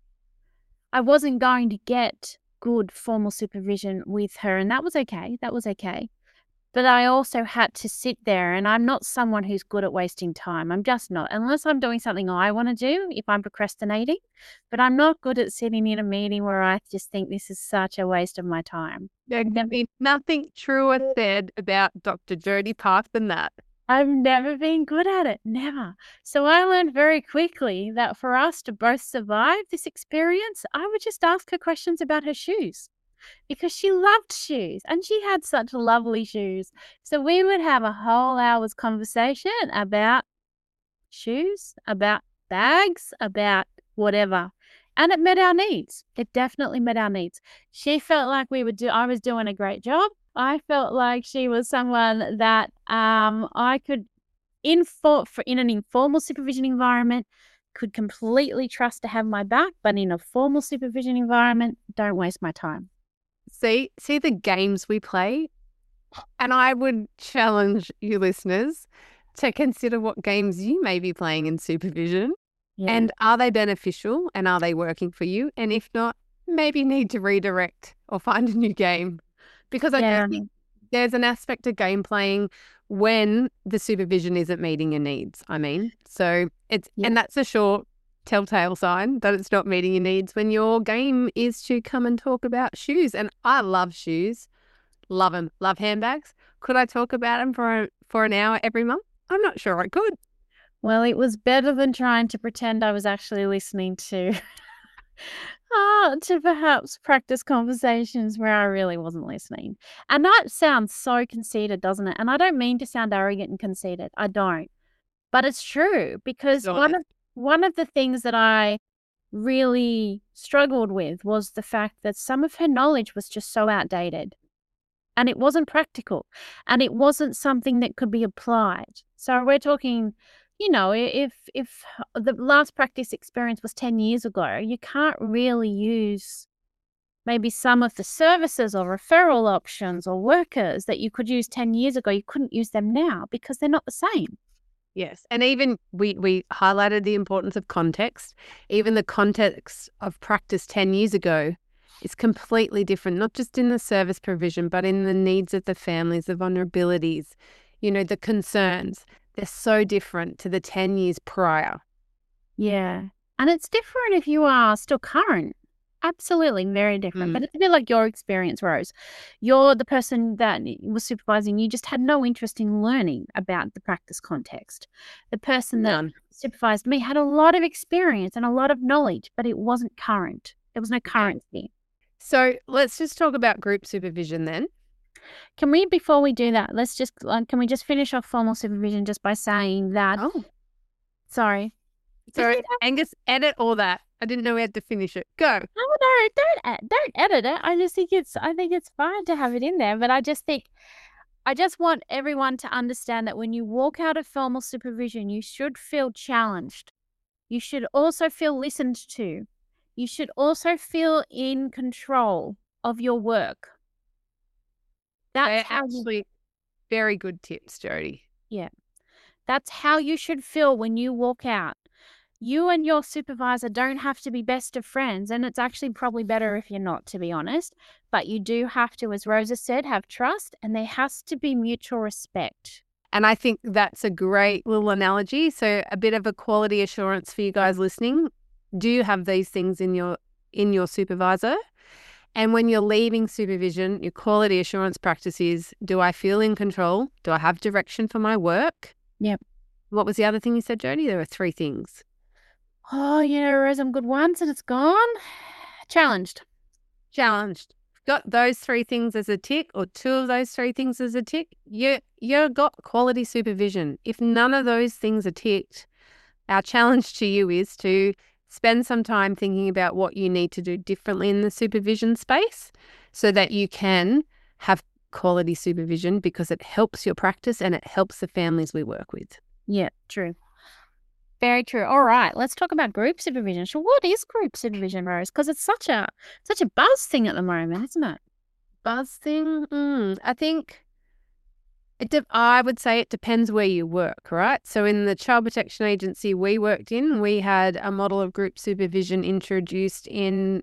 I wasn't going to get good formal supervision with her. And that was okay. But I also had to sit there, and I'm not someone who's good at wasting time. I'm just not, unless I'm doing something I want to do, if I'm procrastinating. But I'm not good at sitting in a meeting where I just think this is such a waste of my time. There's nothing truer said about Dr. Jody Park than that. I've never been good at it, never. So I learned very quickly that for us to both survive this experience, I would just ask her questions about her shoes. Because she loved shoes, and she had such lovely shoes. So we would have a whole hour's conversation about shoes, about bags, about whatever. And it met our needs. It definitely met our needs. She felt like I was doing a great job. I felt like she was someone that I could, in an informal supervision environment, could completely trust to have my back, but in a formal supervision environment, don't waste my time. See the games we play? And I would challenge you listeners to consider what games you may be playing in supervision. Yeah. And are they beneficial, and are they working for you? And if not, maybe need to redirect or find a new game. Because I do think there's an aspect of game playing when the supervision isn't meeting your needs. So and that's a short telltale sign that it's not meeting your needs when your game is to come and talk about shoes. And I love shoes, love them, love handbags. Could I talk about them for an hour every month? I'm not sure I could. Well, it was better than trying to pretend I was actually listening to to perhaps practice conversations where I really wasn't listening. And that sounds so conceited, doesn't it? And I don't mean to sound arrogant and conceited. I don't. But it's true because one of the things that I really struggled with was the fact that some of her knowledge was just so outdated. And it wasn't practical. And it wasn't something that could be applied. So we're talking, if the last practice experience was 10 years ago, you can't really use maybe some of the services or referral options or workers that you could use 10 years ago. You couldn't use them now because they're not the same. Yes. And even we highlighted the importance of context. Even the context of practice 10 years ago is completely different, not just in the service provision, but in the needs of the families, the vulnerabilities, the concerns. They're so different to the 10 years prior. Yeah. And it's different if you are still current. Absolutely, very different. But it's a bit like your experience, Rose. You're the person that was supervising. You just had no interest in learning about the practice context. The person that supervised me had a lot of experience and a lot of knowledge, but it wasn't current. There was no currency. So let's just talk about group supervision then. Can we, before we do that, can we just finish off formal supervision just by saying that? Oh, sorry. Angus, edit all that. I didn't know we had to finish it. Go. No, don't edit it. I think it's fine to have it in there, but I just want everyone to understand that when you walk out of formal supervision, you should feel challenged. You should also feel listened to. You should also feel in control of your work. That's actually very good tips, Jody. Yeah. That's how you should feel when you walk out. You and your supervisor don't have to be best of friends, and it's actually probably better if you're not, to be honest. But you do have to, as Rosa said, have trust, and there has to be mutual respect. And I think that's a great little analogy. So a bit of a quality assurance for you guys listening. Do you have these things in your supervisor? And when you're leaving supervision, your quality assurance practice is, do I feel in control? Do I have direction for my work? Yep. What was the other thing you said, Jody? There were 3 things. Oh, Rose, I'm good once and it's gone. Challenged. Got those 3 things as a tick, or 2 of those 3 things as a tick. You got quality supervision. If none of those things are ticked, our challenge to you is to spend some time thinking about what you need to do differently in the supervision space so that you can have quality supervision, because it helps your practice and it helps the families we work with. Yeah, true. Very true. All right, let's talk about group supervision. So what is group supervision, Rose? Because it's such a buzz thing at the moment, isn't it? Buzz thing? I think I would say it depends where you work, right? So in the Child Protection Agency we worked in, we had a model of group supervision introduced in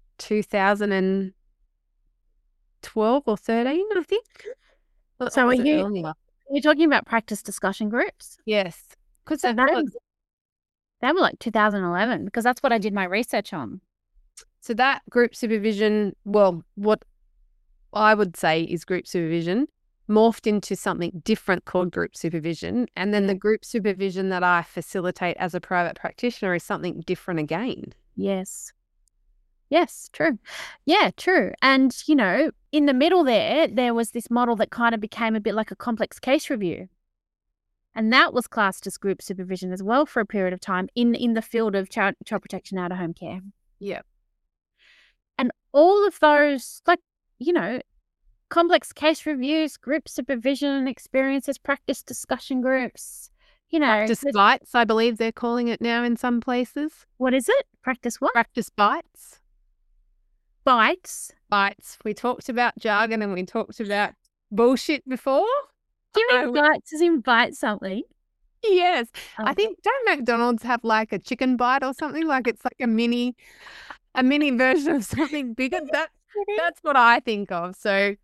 2012 or 13, I think. So are you talking about practice discussion groups? Yes. Because they were like 2011, because that's what I did my research on. So that group supervision, well, what I would say is group supervision morphed into something different called group supervision. And then the group supervision that I facilitate as a private practitioner is something different again. Yes. Yes, true. Yeah, true. And, in the middle there was this model that kind of became a bit like a complex case review. And that was classed as group supervision as well for a period of time in the field of child protection out of home care. Yeah. And all of those, complex case reviews, group supervision experiences, practice discussion groups, Practice bites, I believe they're calling it now in some places. What is it? Practice what? Practice bites. Bites? Bites. We talked about jargon and we talked about bullshit before. Do you mean bites as in bite something? Yes. Oh. I think, don't McDonald's have like a chicken bite or something? Like it's like a mini version of something bigger. That's what I think of. So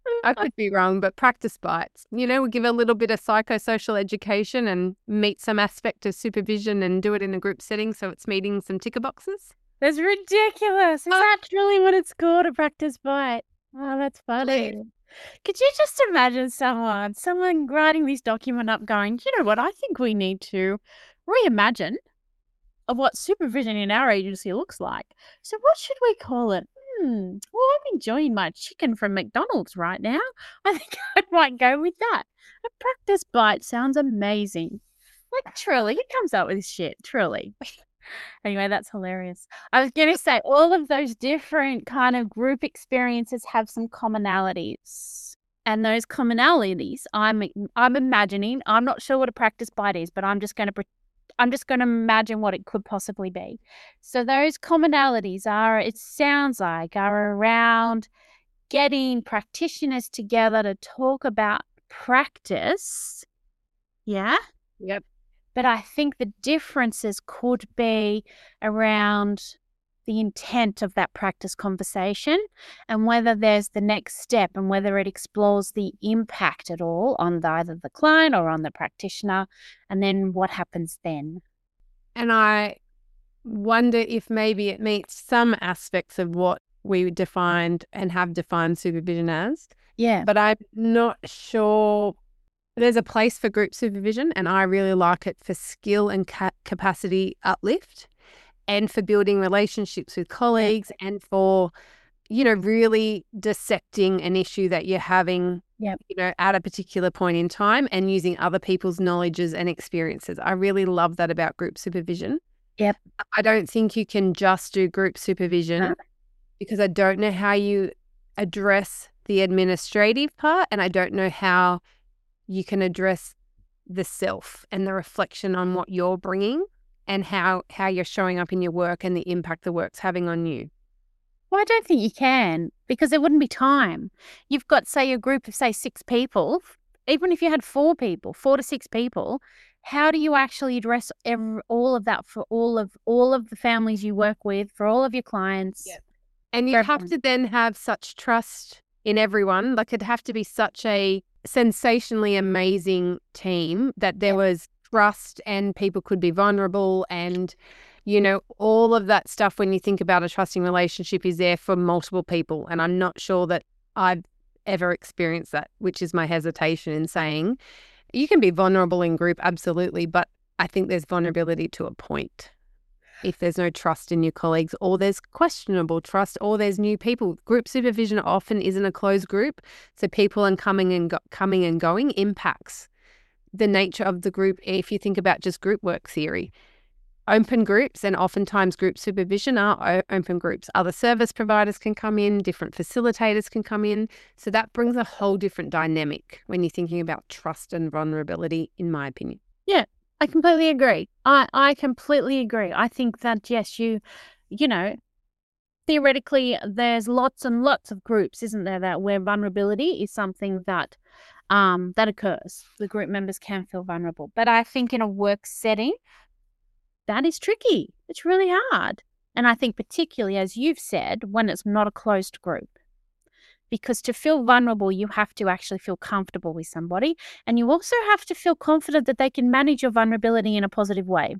I could be wrong, but practice bites. We give a little bit of psychosocial education and meet some aspect of supervision and do it in a group setting so it's meeting some ticker boxes. That's ridiculous. Is that truly what it's called, a practice bite? Oh, that's funny. Could you just imagine someone writing this document up going, you know what, I think we need to reimagine of what supervision in our agency looks like. So what should we call it? Well, I'm enjoying my chicken from McDonald's right now. I think I might go with that. A practice bite sounds amazing. Like, truly, who comes up with this shit? Truly. Anyway, that's hilarious. I was going to say, all of those different kind of group experiences have some commonalities. And those commonalities, I'm imagining, I'm not sure what a practice bite is, but I'm just going to imagine what it could possibly be. So those commonalities it sounds like, are around getting practitioners together to talk about practice. Yeah? Yep. But I think the differences could be around the intent of that practice conversation and whether there's the next step and whether it explores the impact at all on either the client or on the practitioner, and then what happens then. And I wonder if maybe it meets some aspects of what we defined and have defined supervision as. Yeah. But I'm not sure. There's a place for group supervision, and I really like it for skill and capacity uplift and for building relationships with colleagues and for, really dissecting an issue that you're having, at a particular point in time and using other people's knowledges and experiences. I really love that about group supervision. Yep. I don't think you can just do group supervision because I don't know how you address the administrative part, and I don't know how you can address the self and the reflection on what you're bringing and how you're showing up in your work and the impact the work's having on you. Well, I don't think you can, because there wouldn't be time. You've got, say, a group of, say, 6 people. Even if you had 4 to 6 people, how do you actually address all of that for all of the families you work with, for all of your clients? Yep. And you have to then have such trust in everyone. Like, it'd have to be such a sensationally amazing team that there was trust and people could be vulnerable and, all of that stuff. When you think about a trusting relationship is there for multiple people. And I'm not sure that I've ever experienced that, which is my hesitation in saying you can be vulnerable in group, absolutely. But I think there's vulnerability to a point. If there's no trust in your colleagues, or there's questionable trust, or there's new people. Group supervision often isn't a closed group, so people and coming and going impacts the nature of the group. If you think about just group work theory, open groups and oftentimes group supervision are open groups. Other service providers can come in, different facilitators can come in. So that brings a whole different dynamic when you're thinking about trust and vulnerability, in my opinion. Yeah. I completely agree. I completely agree. I think that, yes, theoretically, there's lots and lots of groups, isn't there, where vulnerability is something that occurs. The group members can feel vulnerable. But I think in a work setting, that is tricky. It's really hard. And I think particularly, as you've said, when it's not a closed group. Because to feel vulnerable, you have to actually feel comfortable with somebody. And you also have to feel confident that they can manage your vulnerability in a positive way.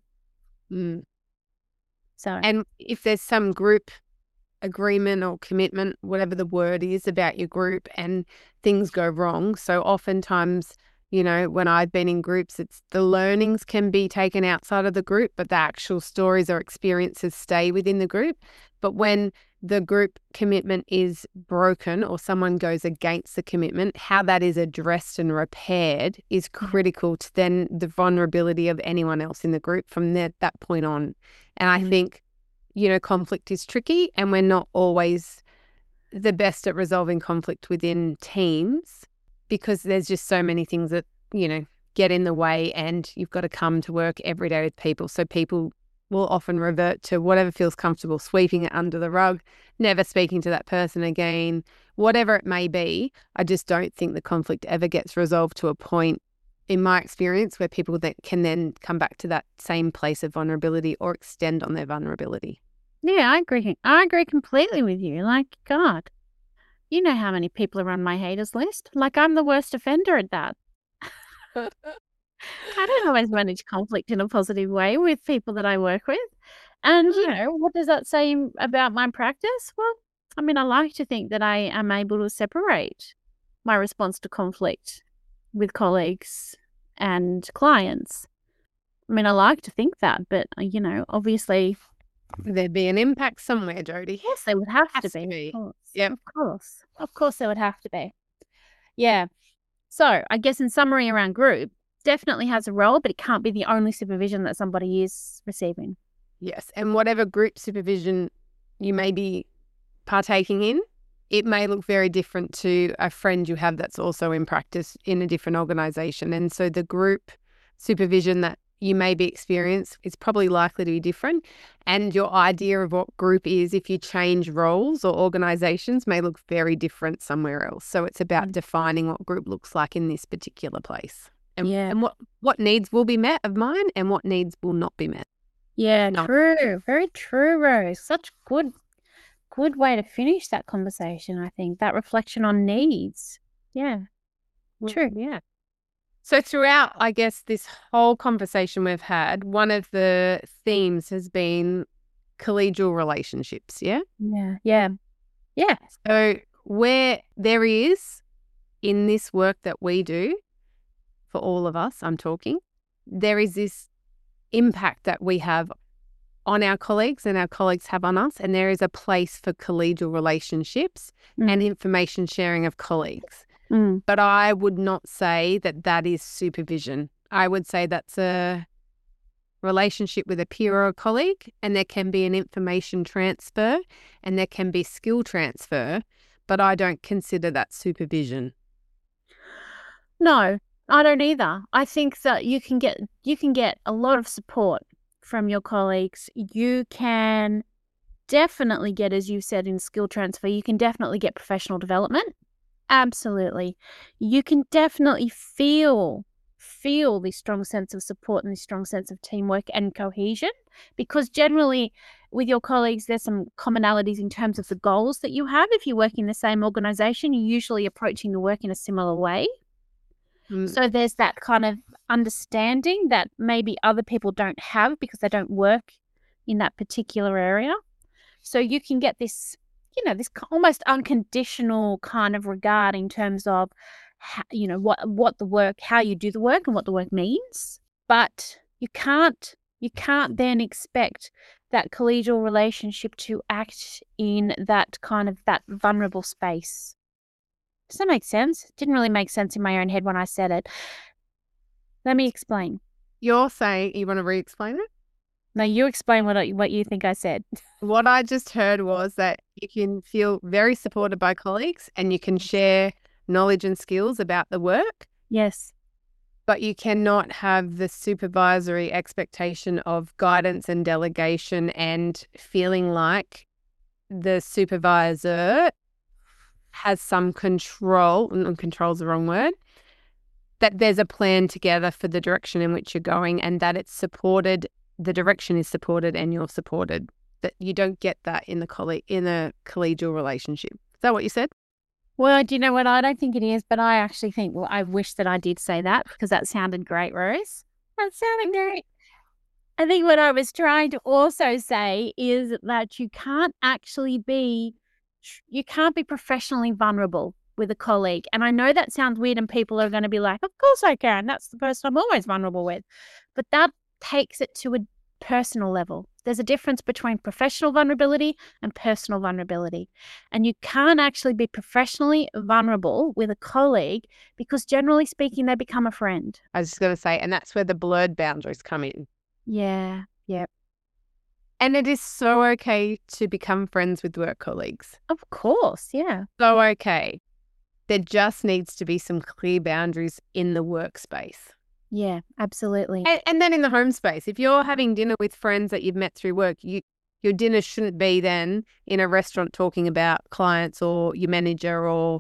And if there's some group agreement or commitment, whatever the word is, about your group and things go wrong. So oftentimes, when I've been in groups, it's the learnings can be taken outside of the group, but the actual stories or experiences stay within the group. But when the group commitment is broken or someone goes against the commitment, how that is addressed and repaired is critical to then the vulnerability of anyone else in the group from that point on. And I think, conflict is tricky, and we're not always the best at resolving conflict within teams because there's just so many things that, get in the way, and you've got to come to work every day with people. So people will often revert to whatever feels comfortable, sweeping it under the rug, never speaking to that person again, whatever it may be. I just don't think the conflict ever gets resolved to a point, in my experience, where people that can then come back to that same place of vulnerability or extend on their vulnerability. Yeah, I agree. I agree completely with you. Like, God, You know how many people are on my haters list. Like, I'm the worst offender at that. I don't always manage conflict in a positive way with people that I work with. And, what does that say about my practice? Well, I mean, I like to think that I am able to separate my response to conflict with colleagues and clients. I mean, I like to think that, but, obviously, There'd be an impact somewhere, Jodie. yes, there would have to Has to be. be. Of course. Yep. Of course. Of course, there would have to be. Yeah. So, I guess in summary around group, definitely has a role, but it can't be the only supervision that somebody is receiving. Yes. And whatever group supervision you may be partaking in, it may look very different to a friend you have that's also in practice in a different organisation. And so the group supervision that you may be experiencing is probably likely to be different. And your idea of what group is, if you change roles or organisations, may look very different somewhere else. So it's about defining what group looks like in this particular place. And what needs will be met of mine and what needs will not be met. Yeah, true. Very true, Rose. Such good way to finish that conversation, I think. That reflection on needs. Yeah. True. Yeah. So throughout, I guess, this whole conversation we've had, one of the themes has been collegial relationships, yeah? Yeah. So where there is, in this work that we do, for all of us, I'm talking, there is this impact that we have on our colleagues and our colleagues have on us, and there is a place for collegial relationships and information sharing of colleagues. But I would not say that that is supervision. I would say that's a relationship with a peer or a colleague, and there can be an information transfer and there can be skill transfer, but I don't consider that supervision. No, I don't either. I think that you can get a lot of support from your colleagues. You can definitely get, as you said, in skill transfer, you can definitely get professional development. Absolutely. You can definitely feel this strong sense of support and this strong sense of teamwork and cohesion, because generally with your colleagues, there's some commonalities in terms of the goals that you have. If you work in the same organization, you're usually approaching the work in a similar way. So there's that kind of understanding that maybe other people don't have because they don't work in that particular area. So you can get this, this almost unconditional kind of regard in terms of, what the work, how you do the work and what the work means. But you can't then expect that collegial relationship to act in that kind of that vulnerable space. Does that make sense? It didn't really make sense in my own head when I said it. Let me explain. You're saying you want to re-explain it? No, you explain what you think I said. What I just heard was that you can feel very supported by colleagues and you can share knowledge and skills about the work. Yes. But you cannot have the supervisory expectation of guidance and delegation and feeling like the supervisor has some control, and control's the wrong word, that there's a plan together for the direction in which you're going and that it's supported, the direction is supported and you're supported. That you don't get that in a collegial relationship. Is that what you said? Well, do you know what? I don't think it is, but I actually think, I wish that I did say that because that sounded great, Rose. That sounded great. I think what I was trying to also say is that you can't be professionally vulnerable with a colleague. And I know that sounds weird and people are going to be like, of course I can. That's the person I'm always vulnerable with. But that takes it to a personal level. There's a difference between professional vulnerability and personal vulnerability. And you can't actually be professionally vulnerable with a colleague because generally speaking, they become a friend. I was just going to say, and that's where the blurred boundaries come in. Yeah. Yep. And it is so okay to become friends with work colleagues. Of course. Yeah. So okay. There just needs to be some clear boundaries in the workspace. Yeah, absolutely. And then in the home space, if you're having dinner with friends that you've met through work, your dinner shouldn't be then in a restaurant talking about clients or your manager or,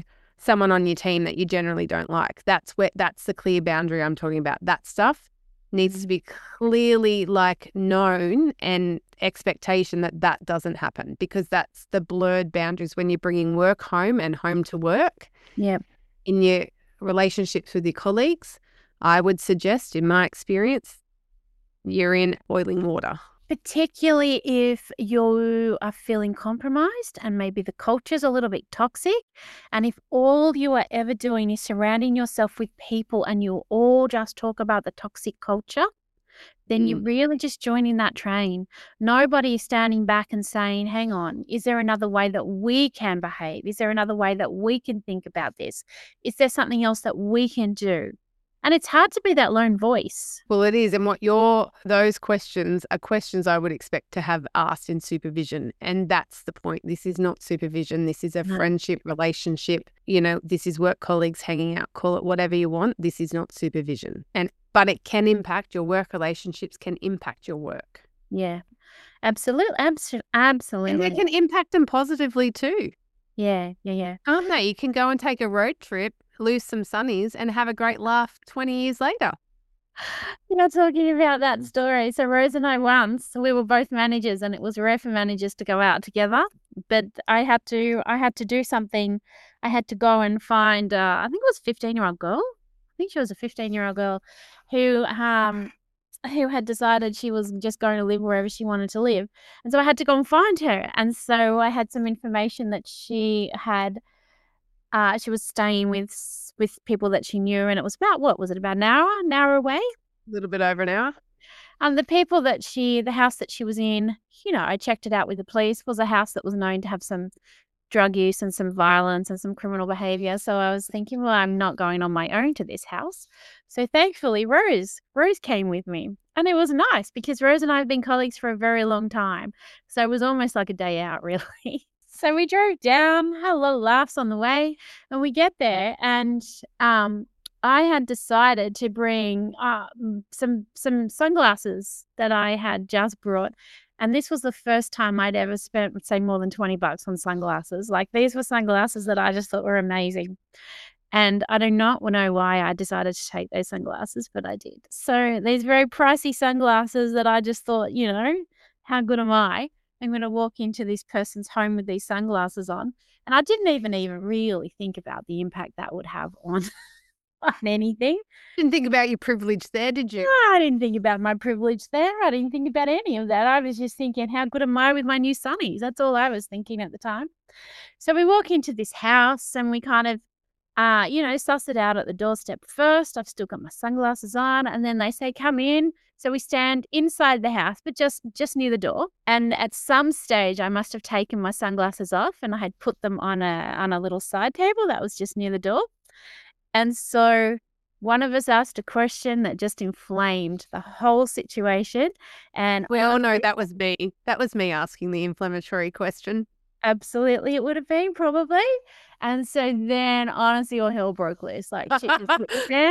someone on your team that you generally don't like. That's the clear boundary I'm talking about. That stuff needs to be clearly like known and expectation that that doesn't happen, because that's the blurred boundaries when you're bringing work home and home to work. Yep. In your relationships with your colleagues, I would suggest, in my experience, you're in boiling water. Particularly if you are feeling compromised and maybe the culture's a little bit toxic. And if all you are ever doing is surrounding yourself with people and you all just talk about the toxic culture, then you're really just joining that train. Nobody is standing back and saying, hang on, is there another way that we can behave? Is there another way that we can think about this? Is there something else that we can do? And it's hard to be that lone voice. Well, it is. And those questions are questions I would expect to have asked in supervision. And that's the point. This is not supervision. This is a friendship relationship. This is work colleagues hanging out, call it whatever you want. This is not supervision. But it can impact your work relationships, can impact your work. Yeah, absolutely. Absolutely. And it can impact them positively too. Yeah. Can't they? You can go and take a road trip, lose some sunnies, and have a great laugh 20 years later. You're talking about that story. So Rose and I we were both managers, and it was rare for managers to go out together. But I had to do something. I had to go and find, I think it was a 15-year-old girl. I think she was a 15-year-old girl who had decided she was just going to live wherever she wanted to live. And so I had to go and find her. And so I had some information that she was staying with people that she knew, and it was about, what was it, about an hour away? A little bit over an hour. The house that she was in, I checked it out with the police, was a house that was known to have some drug use and some violence and some criminal behavior. So I was thinking, well, I'm not going on my own to this house. So thankfully, Rose came with me. And it was nice because Rose and I have been colleagues for a very long time. So it was almost like a day out, really. So we drove down, had a lot of laughs on the way, and we get there, and I had decided to bring some sunglasses that I had just brought. And this was the first time I'd ever spent, say, more than $20 on sunglasses. Like, these were sunglasses that I just thought were amazing. And I do not know why I decided to take those sunglasses, but I did. So these very pricey sunglasses that I just thought, how good am I? I'm going to walk into this person's home with these sunglasses on. And I didn't even really think about the impact that would have on anything. Didn't think about your privilege there, did you? No, I didn't think about my privilege there. I didn't think about any of that. I was just thinking, how good am I with my new sunnies? That's all I was thinking at the time. So we walk into this house and we kind of, suss it out at the doorstep first. I've still got my sunglasses on, and then they say, come in. So we stand inside the house, but just near the door. And at some stage, I must have taken my sunglasses off, and I had put them on a little side table that was just near the door. And so one of us asked a question that just inflamed the whole situation. And we all know that was me. That was me asking the inflammatory question. Absolutely, it would have been, probably. And so then, honestly, all hell broke loose. Like, shit just hit the fan.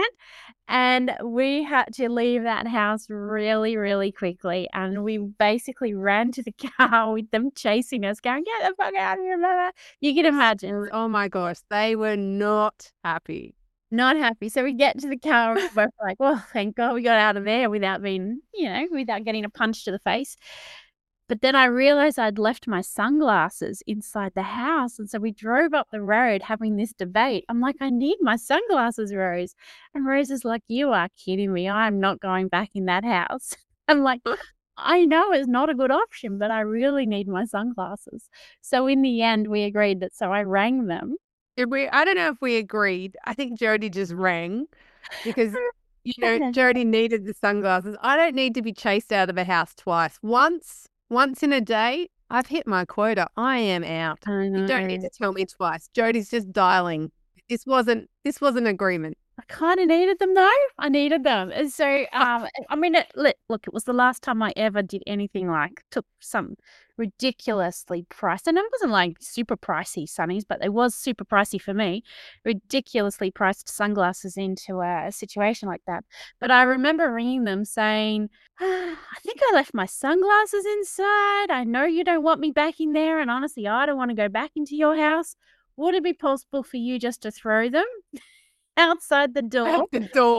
And we had to leave that house really, really quickly. And we basically ran to the car with them chasing us, going, get the fuck out of here, blah, blah. You can imagine. Oh my gosh, they were not happy. Not happy. So we get to the car and we're both like, well, thank God we got out of there without getting a punch to the face. But then I realized I'd left my sunglasses inside the house. And so we drove up the road having this debate. I'm like, I need my sunglasses, Rose. And Rose is like, you are kidding me. I'm not going back in that house. I'm like, I know it's not a good option, but I really need my sunglasses. So in the end, we agreed that, so I rang them. I don't know if we agreed. I think Jody just rang because, Jody needed the sunglasses. I don't need to be chased out of a house twice. Once in a day, I've hit my quota. I am out. I know. You don't need to tell me twice. Jody's just dialing. This wasn't agreement. I kind of needed them, though. I needed them. And so, I mean, look, it was the last time I ever did anything like took some ridiculously priced, and it wasn't like super pricey sunnies, but it was super pricey for me, ridiculously priced sunglasses into a situation like that. But I remember ringing them saying, I think I left my sunglasses inside. I know you don't want me back in there, and honestly, I don't want to go back into your house. Would it be possible for you just to throw them outside the door? Out the door.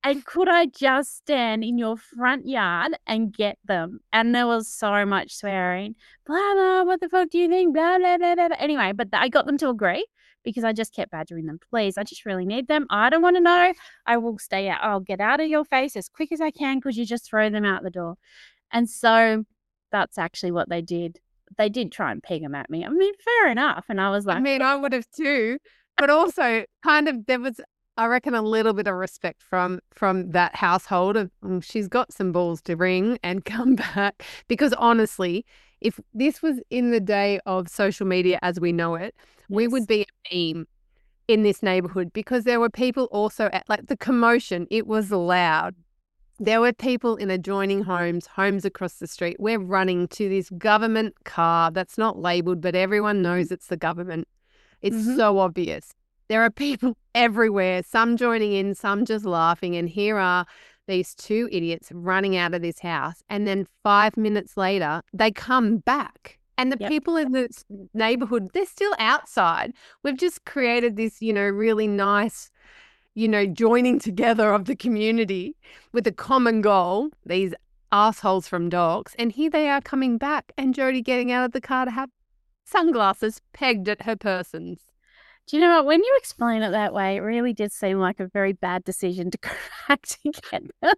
And could I just stand in your front yard and get them? And there was so much swearing. Blah, blah, what the fuck do you think? Blah, blah, blah, blah. Anyway, but I got them to agree because I just kept badgering them. Please, I just really need them. I don't want to know. I will stay out. I'll get out of your face as quick as I can because you just throw them out the door. And so that's actually what they did. They did try and peg them at me. I mean, fair enough. And I was like, I mean, I would have too, but also kind of there was, I reckon, a little bit of respect from that household of she's got some balls to ring and come back. Because honestly, if this was in the day of social media as we know it, we would be a meme in this neighborhood because there were people also at like the commotion. It was loud. There were people in adjoining homes across the street. We're running to this government car that's not labeled, but everyone knows it's the government. It's so obvious. There are people everywhere, some joining in, some just laughing. And here are these two idiots running out of this house. And then 5 minutes later, they come back. And the people in the neighborhood, they're still outside. We've just created this, really nice, joining together of the community with a common goal, these assholes from dogs. And here they are coming back and Jody getting out of the car to have sunglasses pegged at her persons. Do you know what? When you explain it that way, it really did seem like a very bad decision to go back to get them.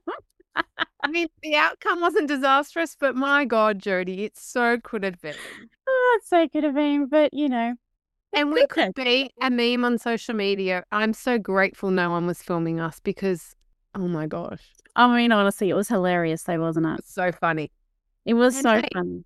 I mean, the outcome wasn't disastrous, but my God, Jody, it so could have been. Oh, it so could have been, but And we could be a meme on social media. I'm so grateful no one was filming us because, oh my gosh. I mean, honestly, it was hilarious though, wasn't it? It's so funny. It was so funny.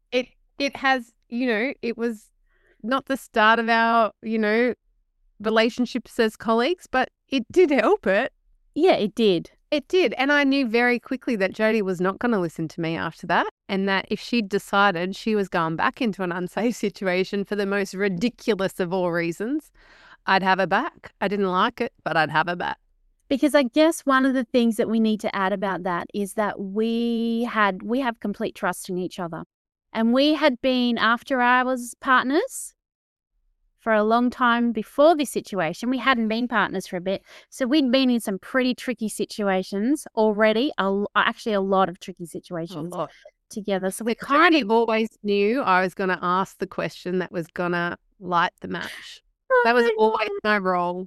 It has, it was not the start of our, relationships as colleagues, but it did help it. Yeah, it did. It did. And I knew very quickly that Jody was not going to listen to me after that. And that if she'd decided she was going back into an unsafe situation for the most ridiculous of all reasons, I'd have her back. I didn't like it, but I'd have her back. Because I guess one of the things that we need to add about that is that we have complete trust in each other. And we had been after hours partners for a long time before this situation. We hadn't been partners for a bit. So we'd been in some pretty tricky situations already, actually a lot of tricky situations together. So we kind of always knew I was going to ask the question that was going to light the match. That was always my role.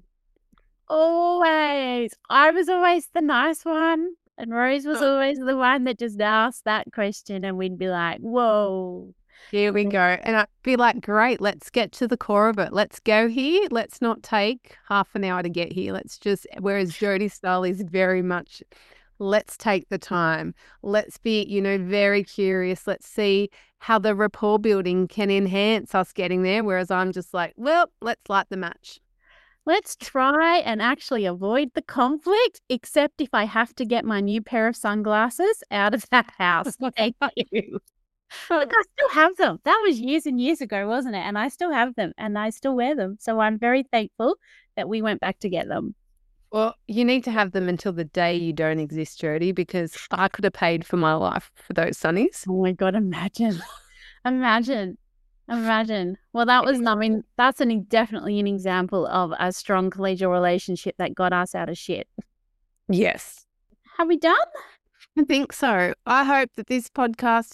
Always. I was always the nice one. And Rose was always the one that just asked that question and we'd be like, whoa. Here we go. And I'd be like, great, let's get to the core of it. Let's go here. Let's not take half an hour to get here. Let's just, whereas Jody's style is very much, let's take the time. Let's be, very curious. Let's see how the rapport building can enhance us getting there. Whereas I'm just like, well, let's light the match. Let's try and actually avoid the conflict, except if I have to get my new pair of sunglasses out of that house. Thank you. Look, I still have them. That was years and years ago, wasn't it? And I still have them and I still wear them. So I'm very thankful that we went back to get them. Well, you need to have them until the day you don't exist, Jody, because I could have paid for my life for those sunnies. Oh my God, imagine. Imagine. Well, that was, that's definitely an example of a strong collegial relationship that got us out of shit. Yes. Have we done? I think so. I hope that this podcast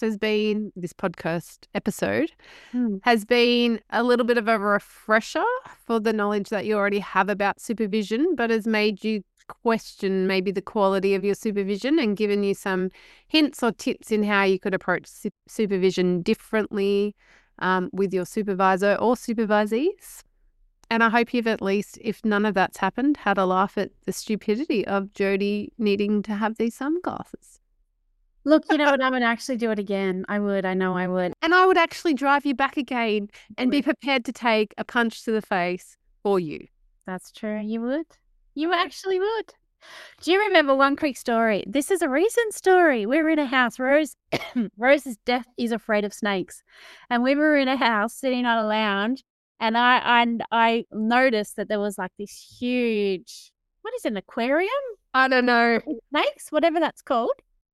episode has been a little bit of a refresher for the knowledge that you already have about supervision, but has made you question maybe the quality of your supervision and given you some hints or tips in how you could approach supervision differently with your supervisor or supervisees. And I hope you've at least, if none of that's happened, had a laugh at the stupidity of Jody needing to have these sunglasses. Look, you know what? I would actually do it again. I would. I know I would. And I would actually drive you back again and be prepared to take a punch to the face for you. That's true. You would. You actually would. Do you remember one quick story? This is a recent story. We were in a house. Rose is deaf, is afraid of snakes. And we were in a house sitting on a lounge. And I noticed that there was like this huge, what is it, an aquarium? I don't know. Snakes, whatever that's called.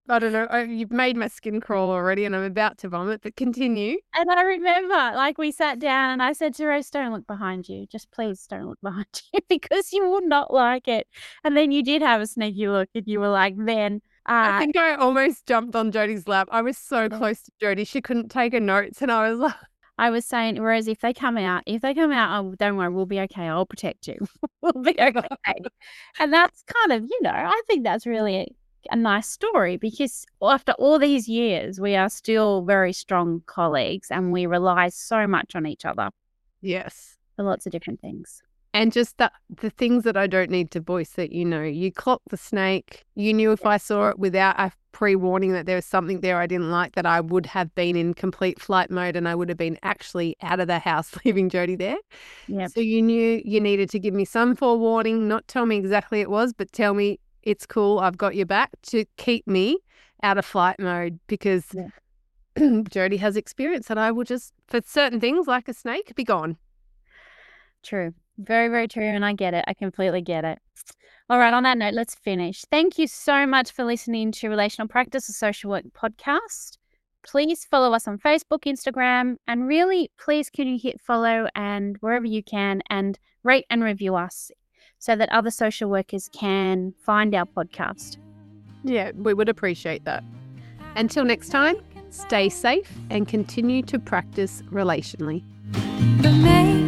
I don't know. You've made my skin crawl already and I'm about to vomit, but continue. And I remember, like, we sat down and I said to Rose, don't look behind you. Just please don't look behind you because you will not like it. And then you did have a sneaky look and you were like, then. I think I almost jumped on Jodie's lap. I was so close to Jodie. She couldn't take her notes and I was like. I was saying, Rose, if they come out, oh, don't worry, we'll be okay. I'll protect you. We'll be okay. And that's kind of, I think that's really a nice story because after all these years, we are still very strong colleagues and we rely so much on each other. Yes. For lots of different things. And just the things that I don't need to voice that you clocked the snake. You knew if I saw it without a pre-warning that there was something there I didn't like, that I would have been in complete flight mode and I would have been actually out of the house leaving Jodie there. Yep. So you knew you needed to give me some forewarning, not tell me exactly it was, but tell me it's cool, I've got your back, to keep me out of flight mode because Jodie has experience and I will just, for certain things like a snake, be gone. True. Very, very true. And I get it. I completely get it. All right. On that note, let's finish. Thank you so much for listening to Relational Practice, a social work podcast. Please follow us on Facebook, Instagram, and really, please can you hit follow and wherever you can and rate and review us so that other social workers can find our podcast. Yeah, we would appreciate that. Until next time, stay safe and continue to practice relationally.